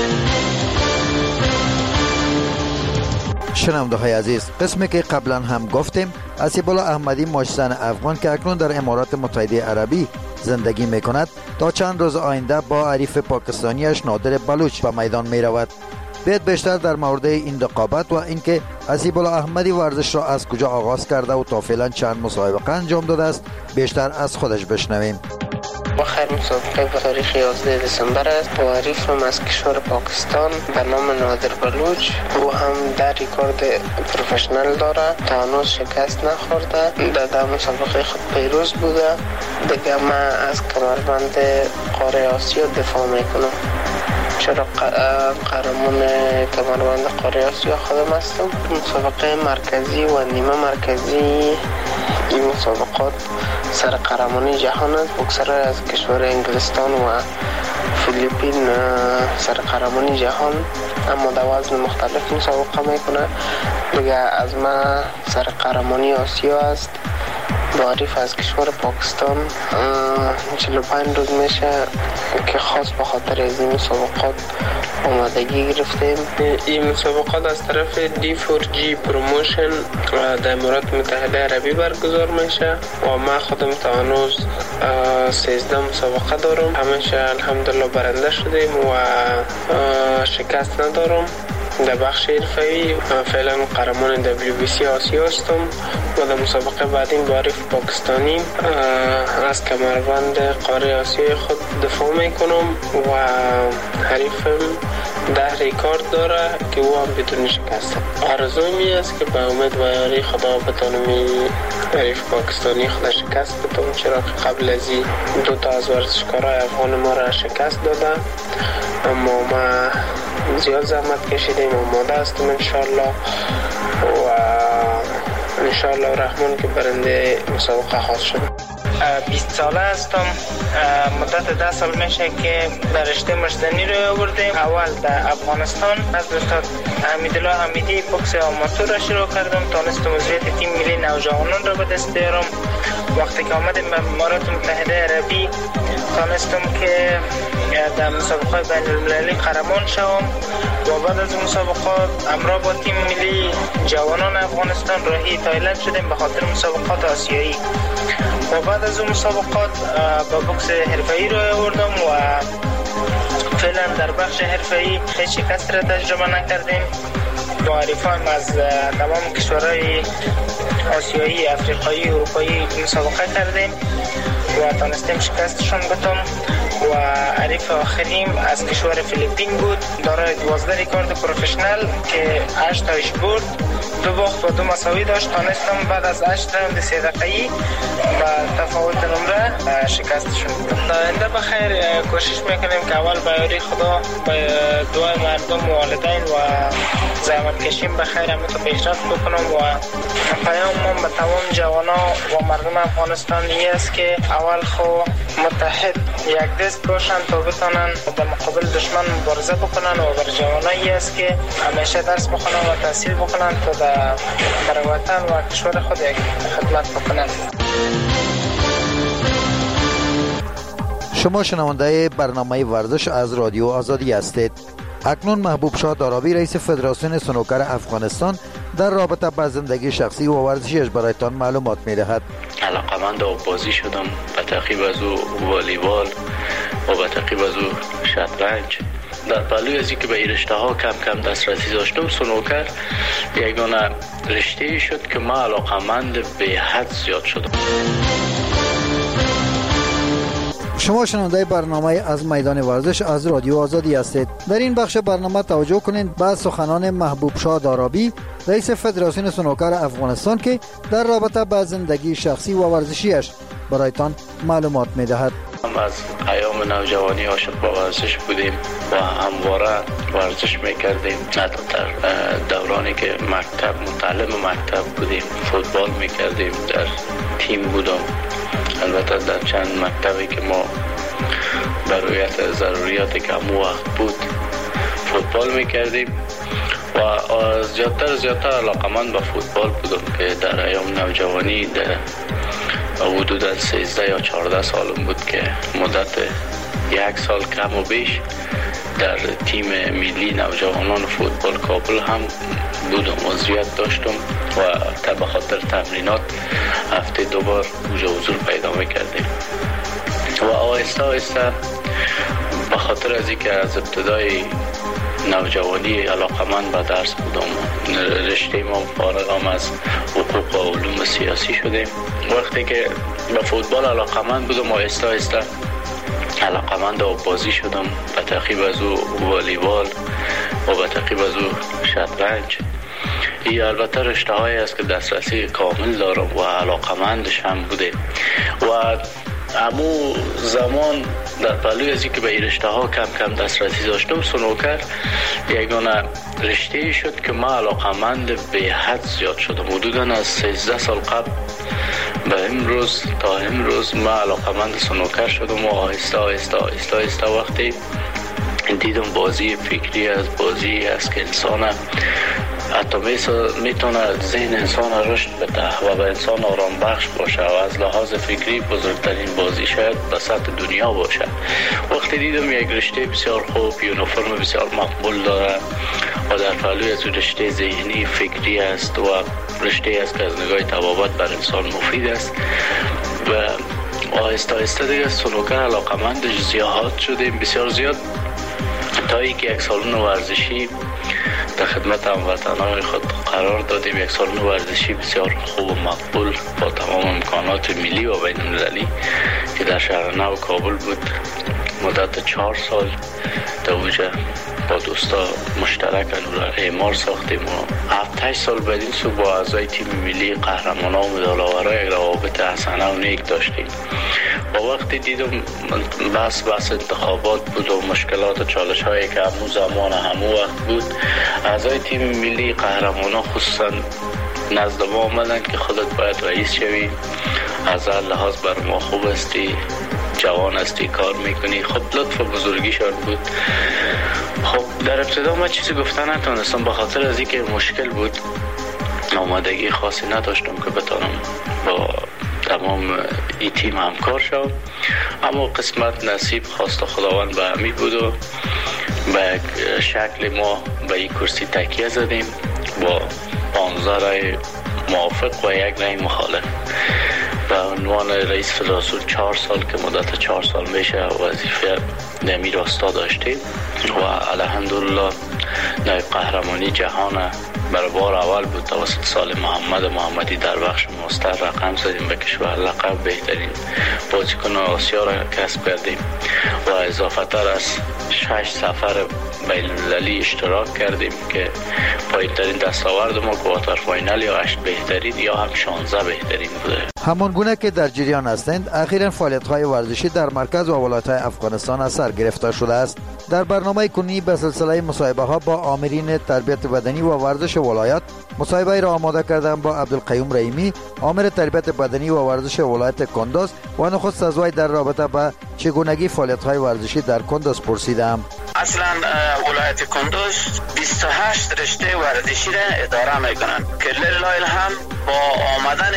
شنونده های عزیز، قسمی که قبلا هم گفتیم، اسیب الله احمدی مجزن افغان که اکنون در امارات متحده عربی زندگی میکند تا چند روز آینده با حریف پاکستانیش نادر بلوچ به میدان میرود. بیاید بیشتر در مورد این رقابت و اینکه اسیب الله احمدی ورزش را از کجا آغاز کرده و تا فعلا چند مسابقه انجام داده است بیشتر از خودش بشنویم. آخر مسابقه به تاریخ 11 دسامبر است. معرفم از کشور پاکستان به نام نادر بلوچ، او هم در ریکارد پروفشنال داره، تا هنوز شکست نخورده، در مسابقه خود پیروز بوده. دیگه من از کمربند قاره آسیا دفاع میکنم، چرا قهرمان کمربند قاره آسیا خودم هستم. مسابقه مرکزی و نیمه مرکزی این مسابقات سر قهرمانی جهان است. بوکسر از کشور انگلستان و فیلیپین سر قهرمانی جهان، اما در وزن مختلف مسابقه میکنه. دیگه از ما سر قهرمانی آسیا است. معرف از کشور پاکستان 45 روز میشه که خاص به خاطر از این مسابقات آمادگی گرفتیم. این مسابقات از طرف D4G پروموشن در امارات متحده عربی برگزار میشه و ما خودم تا هنوز 13 مسابقه دارم. همیشه الحمدلله برنده شدیم و شکست ندارم. در بخش حرفه‌ای فعلا قهرمان WBC آسیا هستم و در مسابقه بعدی با حریف پاکستانی از کمربند قاره آسیای خود دفاع میکنم و حریفم 10 ریکارد داره که او هم بدون شکست. آرزومی است که به امید و یاری خدا بتونم حریف پاکستانی خود شکست بدم، چرا که قبل از این 2 تا از ورزشکارای افغان ما را شکست داده، اما ما زیاد زحمت کشیدیم، آماده هستیم انشالله و انشالله رحمان که برنده مسابقه خواهد شد. 20 ساله هستم. مدت 10 سال میشه که در رشته مشتنی رو آوردیم. اول در افغانستان از استاد حمیدالله حمیدی بوکس آماتور را شروع کردم. تانستم عضویت تیم ملی نوجوانان را به دست بیارم. وقتی که آمدیم به امارات متحده عربی تانستم که در مسابقات بین المللی قهرمان شوم و بعد از مسابقات همراه با تیم ملی جوانان افغانستان راهی تایلند شدیم به خاطر مسابقات آسیایی. و بعد از اون مسابقات با بوکس حرفه‌ای رو آوردم و فعلا در بخش حرفه‌ای هیچ شکست را تجربه نکردیم. با حریفان از تمام کشورهای آسیایی، افریقایی، اروپایی مسابقه کردیم و تانستیم شکستشون بدم. و حریف آخریم از کشور فیلیپین بود، دارای 12 ریکورد پروفشنال که 8 تاش برد، 2 باخت و 2 مساوی داشت. تانستم بعد از 8 راوند 3 دقیقه‌ای با تفاوت نمره شکستشون بدم. آینده بخیر کوشش میکنیم که اول با یاری خدا، با دعای مردم و والدین و زحمت کشیم بخیر همینطور پیشرفت بکنم. و پیامم به تمام جوانا و مردم افغانستان این است که اول خو متحد یک دست باشن تا بتونن در مقابل دشمن مبارزه بکنن و بر جوانایی است که همیشه درس بخونن و تحصیل بکنن تا در وطن و کشور خود یک خدمت بکنن. شما شنونده برنامه ورزش از رادیو آزادی هستید. اکنون محبوب شاه دارابی رئیس فدراسیون سنوکر افغانستان در رابطه با زندگی شخصی و ورزشیش برایتان معلومات می‌دهد. علاقمند بازی شدم، به تعقیب از او والیبال و به تعقیب از او شطرنج. در پهلوی از اینکه به این رشته ها کم کم دسترسی داشتم، سنوکر یگانه رشته شد که ما علاقمند به حد زیاد شدم. شما شنونده برنامه از میدان ورزش از رادیو آزادی هستید. در این بخش برنامه توجه کنید به سخنان محبوب شاه دارابی رئیس فدراسیون سنوکر افغانستان که در رابطه با زندگی شخصی و ورزشیش برایتان معلومات می‌دهد. هم از ایام نوجوانی عاشق به ورزش بودیم و همواره ورزش میکردیم. حتی در دورانی که متعلم مکتب بودیم فوتبال میکردیم، در تیم بودم. البته در چند مکتبی که ما برای ضروریاتی که همون وقت بود فوتبال میکردیم و زیادتر علاقمند به فوتبال بودم که در ایام نوجوانی در حدود 13 یا 14 سالم بود که مدت 1 سال کم و بیش در تیم ملی نوجوانان فوتبال کابل هم بودم، عضویت داشتم و به خاطر تمرینات هفته 2 بار اونجا حضور پیدا میکردیم و آهسته به خاطر از اینکه از ابتدای نوجوانی علاقمند به درس بودم، رشته ما فارغم از حقوق و علوم سیاسی شدیم. وقتی که به فوتبال علاقمند بودم آهسته علاقمند بازی شدم، به تعقیب از او والیبال و به تعقیب از او شطرنج. این البته رشته هایی است که دسترسی کامل دارم و علاقمندش هم بوده و همو زمان در پهلوی از اینکه به این رشته ها کم کم دسترسی داشتم، سنوکر یگانه رشته شد که ما علاقمند به حد زیاد شدم. حدوداً از 13 سال قبل به امروز تا امروز ما علاقمند سنوکر شدم و آهسته وقتی دیدم بازی فکری از بازی است که انسان حتی میتونه ذهن انسان رشد بده و به انسان آرام بخش باشه و از لحاظ فکری بزرگترین بازی شاید به سطح دنیا باشه. وقتی دیدم یک رشته بسیار خوب، یونیفرم بسیار مقبول داره و در پهلوی از رشته ذهنی فکری است و رشته است که از نگاه طبابت بر انسان مفید است و آهسته دیگه سنوکر علاقمندش زیاد شدیم، بسیار زیاد، تا اینکه یک سالن ورزشی در خدمت هموطنان خود قرار دادیم. یک سالن ورزشی بسیار خوب و مقبول با تمام امکانات ملی و بین المللی که در شهر نو کابل بود. مدت 4 سال در اوجه با دوستا مشترک اون را اعمار ساختیم و 7-8 سال بعد این سو با اعضای تیم ملی قهرمانان و مدال‌آورای یک روابط حسنه و نیک داشتیم. و وقتی دیدم بس انتخابات بود و مشکلات و چالش هایی که همون زمان همون وقت بود، اعضای تیم ملی قهرمانان خصوصا نزد ما آمدن که خودت باید رئیس شوی، از لحاظ بر ما خوب استی، جوان استی، کار میکنی. خب لطف و بزرگیشان بود. خب در ابتدا من چیزی گفتن نتونستم به خاطر از اینکه مشکل بود، آمادگی خاصی نداشتم که بتونم با تمام ای تیم همکار شد. اما قسمت نصیب خواست خداوند به همی بود و به شکل ما به این کرسی تکیه زدیم با 15 رای موافق و 1 رای مخالف. به عنوان رئیس فدراسیون 4 سال که مدت 4 سال میشه وظیفه نمی راستا داشتیم و الحمدلله نایب قهرمانی جهان برای بار اول بود توسط سال محمدی در بخش مستر رقم زدیم به کشور. لقب بهترین بازیکن آسیا را کسب کردیم و اضافه تر از 6 سفر بین‌المللی اشتراک کردیم که پایین‌ترین دستاورد ما کوارتر فاینال یا 8 بهترین یا هم 16 بهترین بوده. همان گونه که در جریان هستند، اخیراً فعالیت‌های ورزشی در مرکز و ولایت‌های افغانستان از سر گرفته شده است. در برنامه کنونی به سلسله مصاحبه‌ها با آمرین تربیت بدنی و ورزش ولایت مصاحبه را آماده کردم با عبدالقیوم رحیمی، آمر تربیت بدنی و ورزش ولایت کندز و نخست از وی در رابطه با چگونگی فعالیت‌های ورزشی در کندز پرسیدم. اصلا ولایت کندز 28 رشته ورزشی را اداره میکنن که لله الحمد با آمدن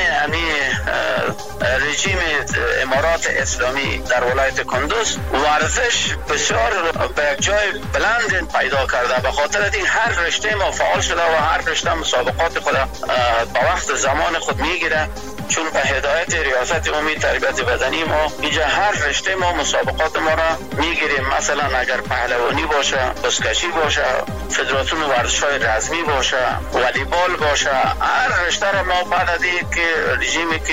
رژیم امارات اسلامی در ولایت کندز ورزش بسیار به یک جای بلند پیدا کرده. به خاطر این هر رشته ما فعال شده و هر رشته مسابقات خود با وقت زمان خود میگیره، چون به هدایت ریاست عمومی تربیت بدنی ما اینجا هر رشته ما مسابقات ما را میگیریم. مثلا اگر پهلوانی باشه، بزکشی باشه، فدراسیون ورزش‌های رزمی باشه، والیبال باشه، هر رشته را ما بعد از که رژیمی که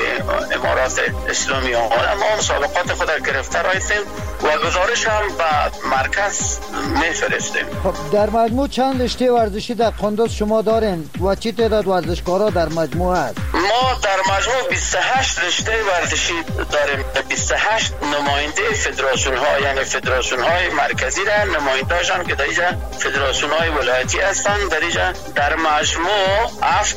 امارات اسلامی آمده ما مسابقات خود را گرفته رایتیم و گزارش هم به مرکز میفرستیم. خب در مجموع چند رشته ورزشی در کندز شما دارین و چی تعداد ورزشکارا در مجموع هست؟ ما در مجموع 28 رشته ورزشی داریم. 28 نماینده فدراسیون ها، یعنی فدراسیون های مرکزی را نماینده‌شان که در اینجا فدراسیون های ولایتی هستند. در اینجا در مجموع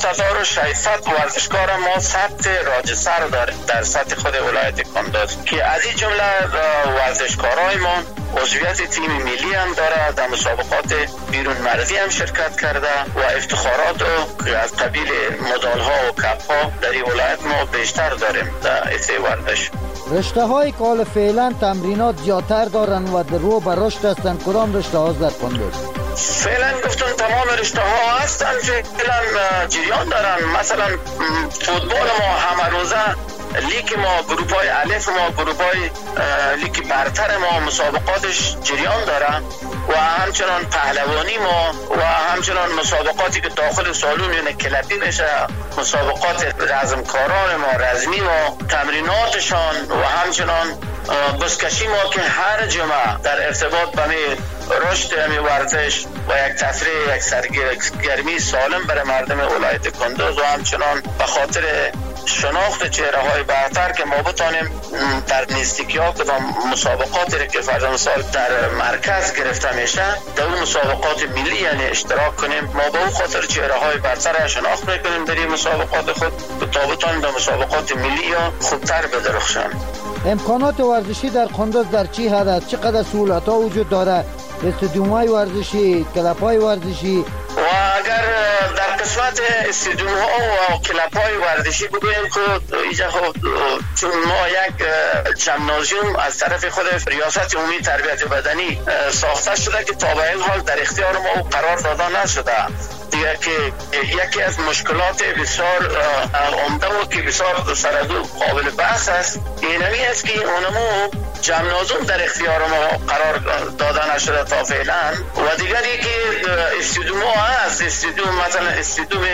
7600 ورزشکار ما سطح راجسر داریم در سطح خود ولایت کندز که از این جمله ورزشکارای ما عضویت تیم ملی هم داره، در مسابقات بیرون مرزی هم شرکت کرده و افتخارات که از قبیل مدال ها و کپ ها در این ولایت ما بیشتر داریم در ایسه ورزش. رشته های که فعلا تمرینات زیادتر دارن و در رو به رشد هستن، کدام رشته ها در کندز؟ فعلا گفتم تمام رشته ها هستن که فعلا جریان دارن. مثلا فوتبال ما همه روزه، لیگ ما، گروپ های الف ما، گروپ های لیگ برتر ما مسابقاتش جریان داره و همچنان پهلوانی ما و همچنان مسابقاتی که داخل سالون یعنی کلبی میشه، مسابقات رزمکاران ما، رزمی ما، تمریناتشان و همچنان بزکشی ما که هر جمعه در ارتباط به رشد همی ورزش و یک تفریح، یک سرگرمی سالم برای مردم ولایت کندز و همچنان به خاطر شناخت چهره های برتر که ما بتانیم در نزدیکی ها کدام مسابقاتی که فرض مثال در مرکز گرفته میشه در اون مسابقات ملی یعنی اشتراک کنیم. ما به اون خاطر چهره های برتر شناخت میکنیم در این مسابقات خود تا بتانیم در مسابقات ملی یا خوبتر بدرخشن. امکانات ورزشی در کندز در چی حد است؟ چقدر سهولت ها وجود داره؟ استادیوم‌های ورزشی، کلب‌های ورزشی و اگر در قسمت استادیوم ها و کلب های ورزشی بگویم که اینجا چون ما یک جمنازیوم از طرف خود ریاست عمومی تربیت بدنی ساخته شده که تا به این حال در اختیار ما قرار داده نشده دیگه، که یکی از مشکلات بسیار عمده و که بسیار سردو قابل بحث است اینمی است که اونمو جمنازیوم در اختیار ما قرار داده نشده تا فعلا و دیگری که استادیوم ها هست، استادیوم مثلا استادیوم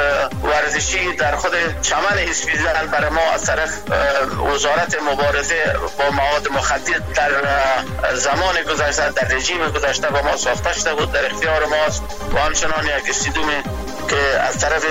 ورزشی در خود چمن اسپیزن برای ما از طرف وزارت مبارزه با مواد مخدر در زمان گذشته در رژیم گذشته با ما ساخته شده بود، در اختیار ماست و همچنان یک استادیوم که از طرف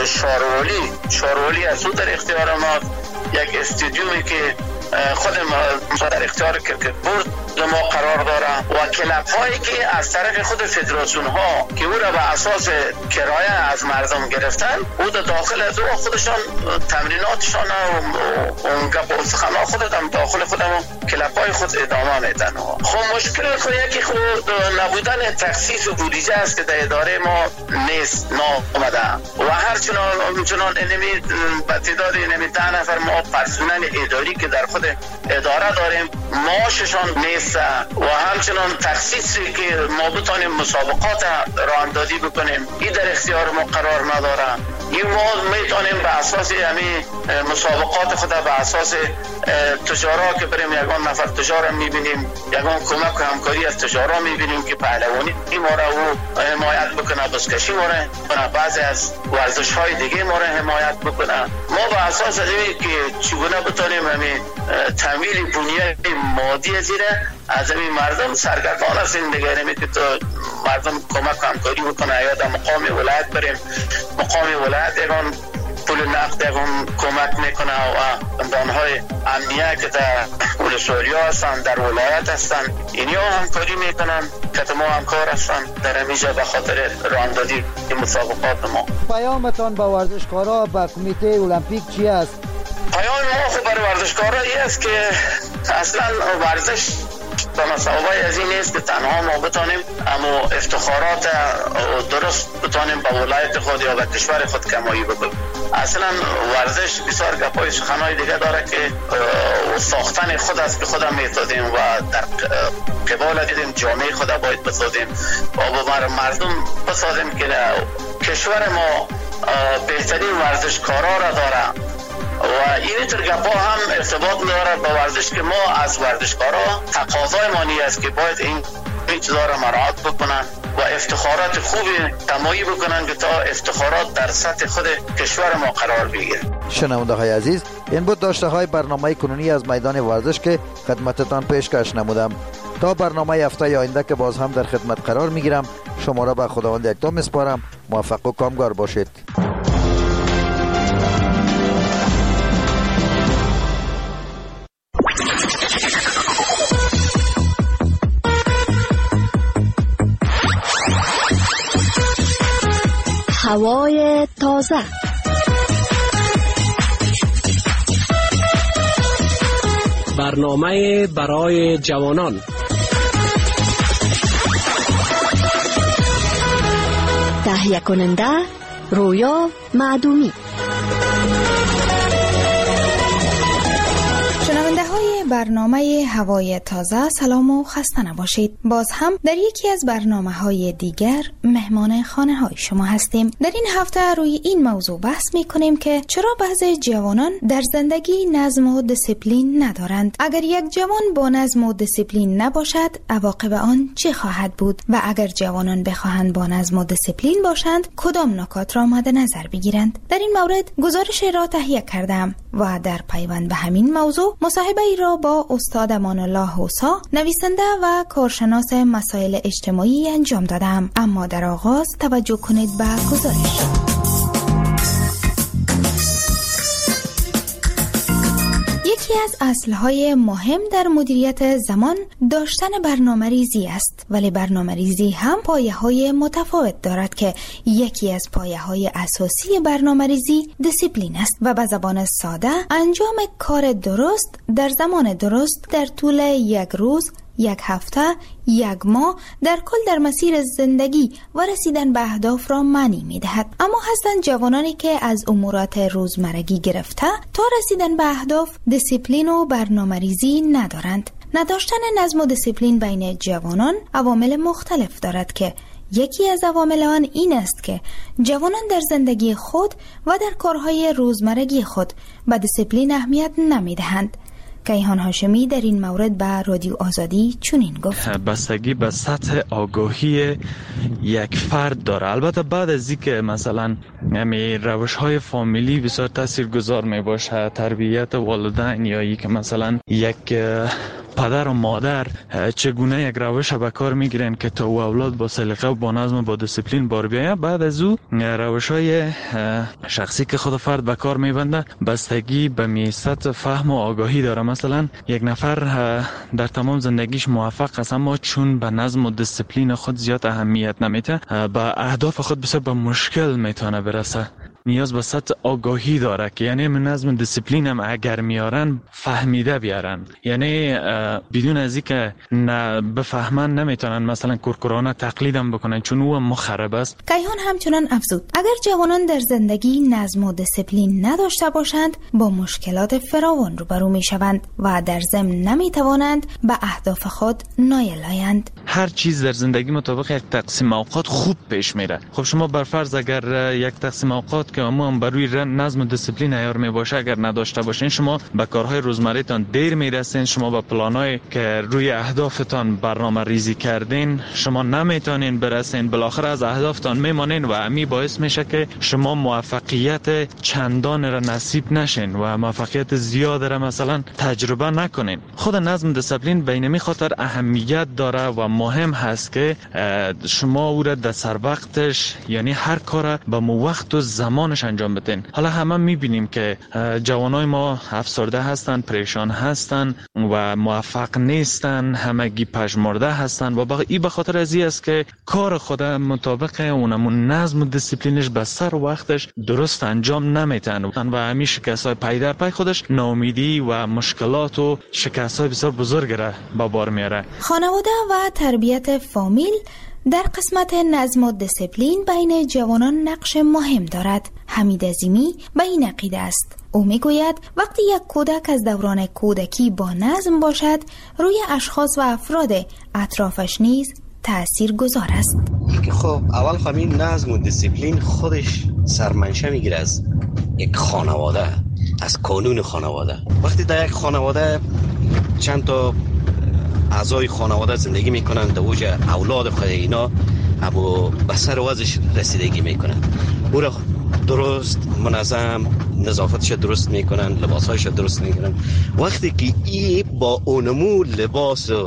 شاروالی از او در اختیار ماست، یک استادیومی که خود ما در اختیار کرکت بورد ما قرار داره و کلاب هایی که از طرف خود فدراسیون ها که او را به اساس کرایه از مردم گرفتن، او داخل از او خودشان تمریناتشان و اون گپ و سخنان خودم داخل خودم کلاب های خود ادامه میدن. خب مشکل خود یکی خود نبودن تخصیص و بودجه است که در اداره ما نیست، نامده و هر چنان انمی به تعداد انمی 10 نفر ما پرسنل اداری که در خود اداره داریم معاششان نیست و همچنان تخصیصی که ما بتانیم مسابقات راه اندازی بکنیم این در اختیار ما قرار نداره. این ما میتونیم به اساس همین مسابقات خود به اساس تجارا که بریم یگان نفر تجار میبینیم، یگان کمک و همکاری از تجارا میبینیم که پهلوانی ما را او حمایت بکنه، بزکشی ما را بعضی از ورزش های دیگه ما را حمایت بکنه. ما به اساس این که چگونه بتونیم همین تمویل بنیه مادی زیره از همین مردم سرگردان هستیم دیگه، نمی که تو مردم کمک و همکاری بکنه یا در مقام ولایت بریم، مقام ولایت یگان پول نقد یگان کمک میکنه و اندانهای امنیه که در ولسوریا هستن در ولایت هستن اینیا همکاری میکنن که ما همکار هستن در همیجا به خاطر راندادی مسابقات ما. پیامتان با ورزشکارا و کمیته المپیک چی است؟ پیام ما خب برای ورزشکارا این است که اصلا ورزش به مسابقه از این نیست که تنها ما بتانیم اما افتخارات درست بتانیم به ولایت خود یا به کشور خود کمایی بکنیم. اصلا ورزش بسیار گپای سخنهای دیگه داره که ساختن خود است که خودم میتادیم و در قبال دیدیم جامعه خود باید بسازیم و با مردم بسازیم که کشور ما بهترین ورزشکارا را داره و این ترگپا هم ارتباط داره با ورزش که ما از ورزشکارا تقاضای مانی است که باید این چیزا را مراعات بکنن و افتخارات خوبی تمایی بکنن که تا افتخارات در سطح خود کشور ما قرار بگیره. شنونده های عزیز، این بود داشته های برنامه کنونی از میدان ورزش که خدمتتان پیشکش نمودم. تا برنامه هفته آینده که باز هم در خدمت قرار میگیرم، شما را به خداوند یکتا میسپارم. موفق و کامگار باشید. هوای تازه، برنامه برای جوانان، تهیه کننده رویا معدومی. برنامه هوای تازه سلام و خسته نباشید. باز هم در یکی از برنامه‌های دیگر مهمان خانه های شما هستیم. در این هفته روی این موضوع بحث می‌کنیم که چرا بعضی جوانان در زندگی نظم و دیسیپلین ندارند. اگر یک جوان با نظم و دیسیپلین نباشد، عواقب آن چه خواهد بود؟ و اگر جوانان بخواهند با نظم و دیسیپلین باشند، کدام نکات را مد نظر بگیرند؟ در این مورد گزارش را تهیه کردم و در پیوند به همین موضوع مصاحبه ای را با استاد امان الله حوسا، نویسنده و کارشناس مسائل اجتماعی انجام دادم. اما در آغاز توجه کنید به گزارش. یکی از اصلهای مهم در مدیریت زمان داشتن برنامه ریزی است، ولی برنامه ریزی هم پایه‌های متفاوت دارد که یکی از پایه‌های اساسی برنامه ریزی دیسیپلین است و به زبان ساده انجام کار درست در زمان درست در طول یک روز، یک هفته، یک ماه، در کل در مسیر زندگی و رسیدن به اهداف را معنی می دهد. اما هستند جوانانی که از امورات روزمرگی گرفته تا رسیدن به اهداف دیسیپلین و برنامه ریزی ندارند. نداشتن نظم و دیسیپلین بین جوانان عوامل مختلف دارد که یکی از عوامل آن این است که جوانان در زندگی خود و در کارهای روزمرگی خود به دیسیپلین اهمیت نمی دهند. کیهان هاشمی در این مورد به رادیو آزادی چنین گفت: بستگی به سطح آگاهی یک فرد داره. البته بعد از اینکه مثلا روش‌های فامیلی بسیار تاثیرگذار می باشه، تربیت والدین یا ای که مثلا یک پدر و مادر چگونه یک روش به کار میگیرن که تا اولاد با سلیقه و با نظم و با دیسیپلین بار بیاید. بعد از او روش‌های شخصی که خود فرد به کار میبنده بستگی به سطح فهم و آگاهی داره. مثلا یک نفر در تمام زندگیش موفق است، اما چون به نظم و دیسیپلین خود زیاد اهمیت نمیده به اهداف خود بسیار به مشکل میتونه برسه. نیاز به سطح آگاهی داره که یعنی من نظم دیسیپلین هم اگر میارن فهمیده بیارن، یعنی بدون از اینکه بفهمن نمیتونن مثلا کورکورانه تقلیدم بکنن چون او مخرب است. کیهان همچنان افزود اگر جوانان در زندگی نظم و دیسیپلین نداشته باشند با مشکلات فراوان روبرو میشوند و در ضمن نمیتوانند به اهداف خود نایل آیند. هر چیز در زندگی مطابق یک تقسیم اوقات خوب پیش میره. خب شما بر فرض اگر یک تقسیم اوقات که هم بروی نظم و دیسیپلین عیار می باشه اگر نداشته باشین شما به کارهای روزمره‌تان دیر میرسین، شما به پلانایی که روی اهدافتان برنامه ریزی کردین شما نمیتونین برسین، بالاخره از اهدافتان میمانین و امی باعث میشه که شما موفقیت چندان را نصیب نشین و موفقیت زیاد را مثلا تجربه نکنین. خود نظم دیسیپلین به این خاطر اهمیت داره و مهم هست که شما او را در سر وقتش یعنی هر کار به وقت و زمانش انجام بدین. حالا همه میبینیم که جوانای ما افسرده هستن، پریشان هستن و موفق نیستن، همگی پژمرده هستن و این به خاطر ازی است که کار خود مطابق اونمون نظم و دیسیپلینش به سر وقتش درست انجام نمیتن و همین شکست‌های پی در پی خودش ناامیدی و مشکلات و شکست‌های بسیار بزرگ را به بار میاره. خانواده و تربیت فامیل در قسمت نظم و دیسیپلین بین جوانان نقش مهم دارد. حمید عظیمی به این عقیده است. او میگوید وقتی یک کودک از دوران کودکی با نظم باشد روی اشخاص و افراد اطرافش نیز تأثیر گذار است. خب اول همین نظم و دیسیپلین خودش سرمنشه میگیره از یک خانواده، از قانون خانواده. وقتی در یک خانواده چند تا اعضای خانواده زندگی میکنن در اوج اولاد خود اینا ابو به سر وضعش رسیدگی میکنن، او را درست منظم نظافتش درست میکنن، لباسهایش درست میکنن. وقتی که ای با اونمو لباس و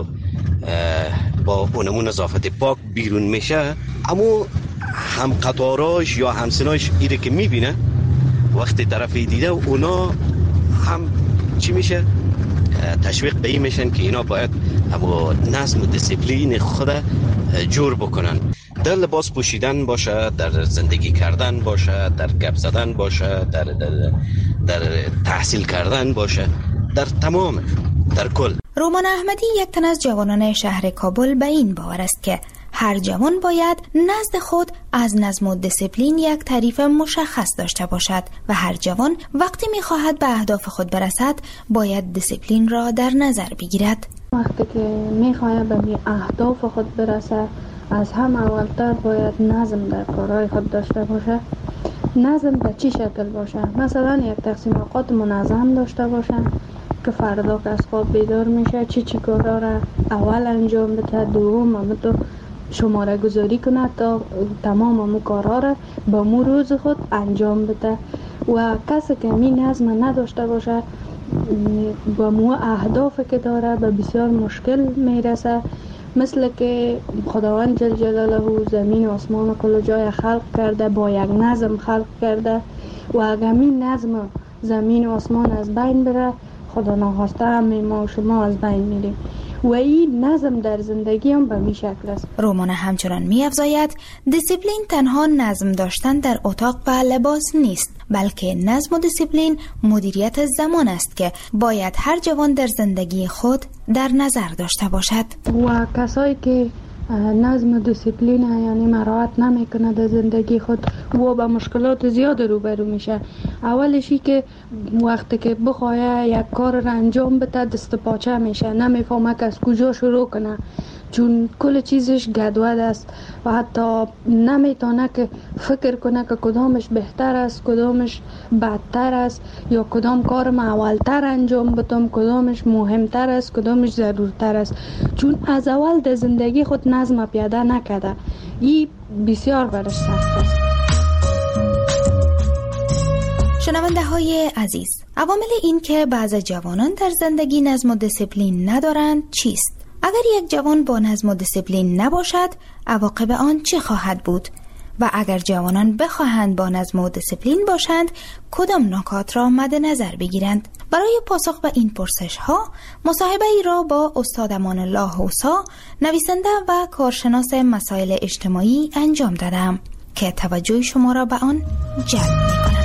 با اونمو نظافت پاک بیرون میشه اما هم قطاراش یا همسناش ایره که میبینه وقتی طرفی دیده اونا هم چی میشه تشویق به این میشن که اینا باید اما نظم و دیسیپلین خود جور بکنن. در لباس پوشیدن باشه، در زندگی کردن باشه، در گپ زدن باشه، در تحصیل کردن باشه، در تمام در کل. رومان احمدی یک تن از جوانان شهر کابل به این باور است که هر جوان باید نزد خود از نظم و دیسیپلین یک تعریف مشخص داشته باشد و هر جوان وقتی می‌خواهد به اهداف خود برسد باید دیسیپلین را در نظر بگیرد. وقتی که می‌خواهد به اهداف خود برسد از هم اولتر باید نظم در کارهای خود داشته باشه. نظم به چی شکل باشه؟ مثلا یک تقسیم اوقات منظم داشته باشه که فردا که از خواب بیدار میشه چی کارا را اول انجام بده، دوم هم تو شماره گذاری کنه تا تمام همون کارها را با مو روز خود انجام بده. و کسی که می نظم نداشته باشه با مو اهداف که داره به بسیار مشکل میرسه. مثل که خداوند جل جلاله زمین و آسمان و کل جای خلق کرده، با یک نظم خلق کرده و اگر این نظم زمین و آسمان از بین بره خدا ناخواسته همه ما و شما از بین میریم و این نظم در زندگی هم به می شکل است. رومان همچنان می افزاید دیسیپلین تنها نظم داشتن در اتاق و لباس نیست، بلکه نظم و دیسیپلین مدیریت زمان است که باید هر جوان در زندگی خود در نظر داشته باشد. و کسایی که نظم و دیسیپلین یعنی مراعات نمیکنه در زندگی خود و با مشکلات زیاد روبرو میشه. اولشی که وقتی که بخواه یک کار را انجام بده دست پاچه میشه، نمیفهمه که از کجا شروع کنه چون کل چیزش گدود است و حتی نمیتونه که فکر کنه که کدامش بهتر است، کدامش بدتر است یا کدام کار ما اولتر انجام بدم، کدامش مهمتر است، کدامش ضرورتر است، چون از اول در زندگی خود نظم پیاده نکرده. این بسیار برش سخت است. شنونده های عزیز، عوامل این که بعض جوانان در زندگی نظم و دیسیپلین ندارند چیست؟ اگر یک جوان با نظم و دیسیپلین نباشد، عواقب آن چه خواهد بود؟ و اگر جوانان بخواهند با نظم و دیسیپلین باشند، کدام نکات را مد نظر بگیرند؟ برای پاسخ به این پرسش ها مصاحبه ای را با استاد امان الله حوسا، نویسنده و کارشناس مسائل اجتماعی انجام دادم که توجه شما را به آن جلب می‌کند.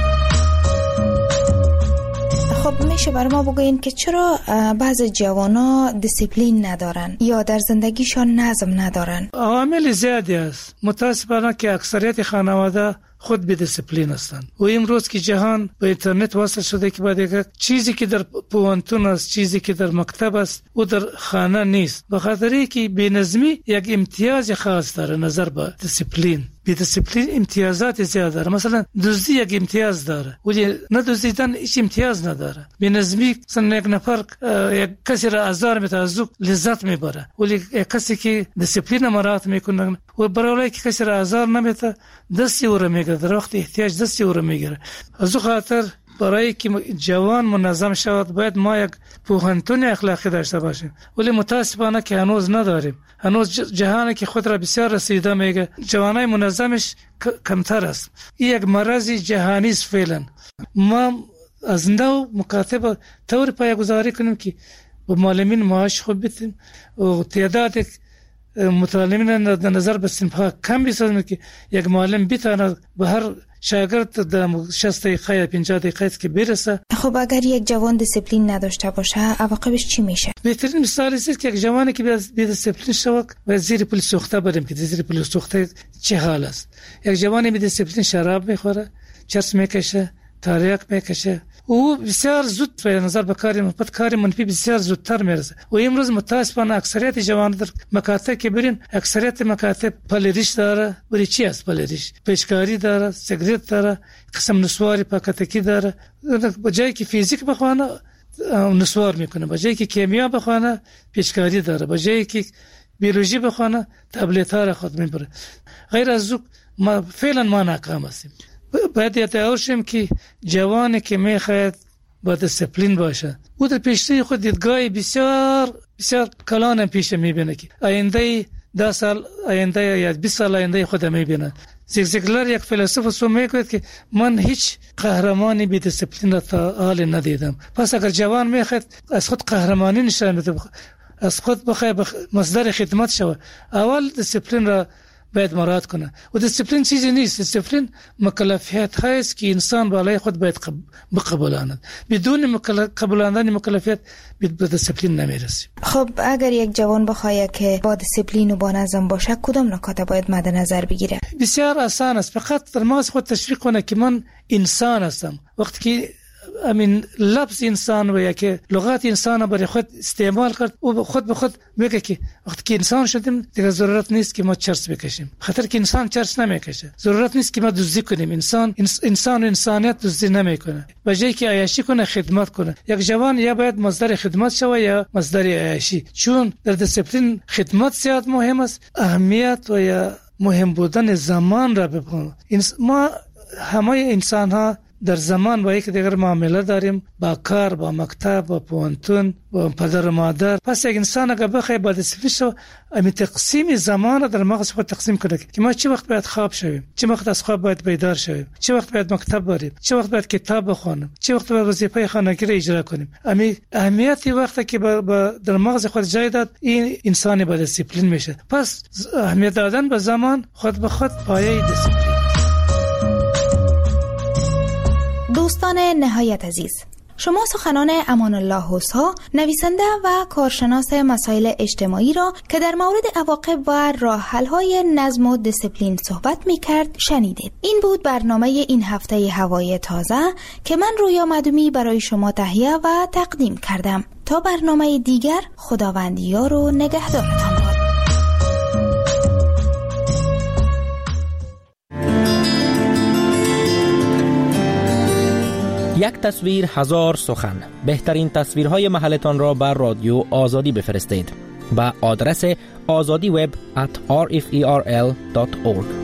خب میشه برای ما بگوین که چرا بعض جوانا دیسیپلین ندارن یا در زندگیشان نظم ندارن؟ عوامل زیادی است. متاسفانه که اکثریت خانواده خود به دیسیپلین هستند و امروز که جهان به اینترنت وصل شده که بعد یک چیزی که در پوانتون است، چیزی که در مکتب است و در خانه نیست، به خاطر که بی‌نظمی یک امتیاز خاص داره نظر به دیسیپلین. بی دیسیپلین امتیازات زیاد داره. مثلا دزدی یک امتیاز داره ولی ندزدیدن هیچ امتیاز نداره. بی نظمی مثلا یک نفر یک کسی را آزار میده، از او لذت میبره، ولی یک کسی که دیسیپلین مراعات میکنه و برای که کسی را آزار نمیده دستی او را میگیره، در وقت احتیاج دستی او را میگیره. از او خاطر برای که جوان منظم شود باید ما یک پوهنتون اخلاقی داشته باشیم، ولی متاسفانه که هنوز نداریم. هنوز جهانی که خود را بسیار رسیده میگه جوانای منظمش کمتر است. این یک مرض جهانی است فعلا. ما از نو مکاتب طور پایه‌گذاری کنیم که با معلمین معاش خوب بدیم و تعداد متعلمین در نظر به صنف‌ها کم بسازیم که یک معلم بتونه به هر شاگرد در 60 دقیقه یا 50 دقیقه که برسه. خب اگر یک جوان دیسیپلین نداشته باشه عواقبش چی میشه؟ بهترین مثال است که یک جوانی که بی دیسیپلین شود و زیر پل سوخته بریم که زیر پل سوخته چه حال است. یک جوانی بی دیسیپلین شراب میخوره، چرس میکشه، تریاک میکشه، او بسیار زود به نظر به کار منفی بسیار زودتر میرسه. و امروز متاسفانه اکثریت جوانان در مکاتب که برین، اکثریت مکاتب پلیریش داره. ولی چی است پلیریش؟ پیشکاری داره، سیگریت داره، قسم نسواری پاکتکی داره. بجای که فیزیک بخونه نسوار میکنه، بجای که کیمیا بخونه پیشکاری داره، بجای که بیولوژی بخونه تبلیت ها را خود میبره. غیر از او ما فعلا ما ناکام هستیم. باید یادآور شیم که جوانی که میخواهد با دیسیپلین باشه او در پیشروی خود دیدگاه بسیار بسیار کلان پیش میبینه که آینده 10 سال آینده یا 20 سال آینده خود میبینه. زیگزیگلر یک فیلسوف است میگوید که من هیچ قهرمانی بی دیسیپلین را تا حال ندیدم. پس اگر جوان میخواد از خود قهرمانی نشان بده، از خود بخواد مصدر خدمت شود، اول دیسیپلین را باید مراعات کنه. و دیسیپلین چیزی نیست. دیسیپلین مکلفیت هست که انسان بالای خود باید بقبولاند. بدون قبولاندن مکلفیت به دیسیپلین نمیرسیم. خب اگر یک جوان بخواد که با دیسیپلین و با نظم باشه کدام نکات باید مد نظر بگیره؟ بسیار آسان است. فقط در مغز خود تشویق کنه که من انسان هستم. وقتی که امین لفظ انسان و یا که لغات انسان برای خود استعمال کرد و خود به خود میگه که وقتی که انسان شدیم دیگه ضرورت نیست که ما چرس بکشیم، خاطر که انسان چرس نمیکشه. ضرورت نیست که ما دزدی کنیم. انسان و انسانیت دزدی نمیکنه. به جای که عیاشی کنه خدمت کنه. یک جوان یا باید مصدر خدمت شوه یا مصدر عیاشی، چون در دیسیپلین خدمت زیاد مهم است. اهمیت و یا مهم بودن زمان را ببینیم. ما همه انسان ها در زمان با یک دیگر معامله داریم، با کار، با مکتب، با پوانتون، با پدر و مادر. پس یک انسان اگر بخواد با دیسیپلین شو امی تقسیم زمان در مغز خود تقسیم کنه که ما چه وقت باید خواب شویم، چه وقت از خواب باید بیدار شویم، چه وقت باید مکتب بریم، چه وقت باید کتاب بخونیم، چه وقت باید وظیفه خانگی را اجرا کنیم. امی اهمیت وقتی که در مغز خود جای داد این انسان با دیسیپلین میشه. پس اهمیت دادن به زمان خود به خود پایه دیسیپلین. دوستان نهایت عزیز، شما سخنان امان الله حوسا، نویسنده و کارشناس مسائل اجتماعی را که در مورد عواقب و راه حل‌های نظم و دیسیپلین صحبت می‌کرد شنیدید. این بود برنامه این هفته هوای تازه که من رویا مدومی برای شما تهیه و تقدیم کردم. تا برنامه دیگر خداوند یار و نگهدارتان باد. یک تصویر هزار سخن. بهترین تصویرهای محلتان را بر رادیو آزادی بفرستید. با آدرس azadiweb@rferl.org.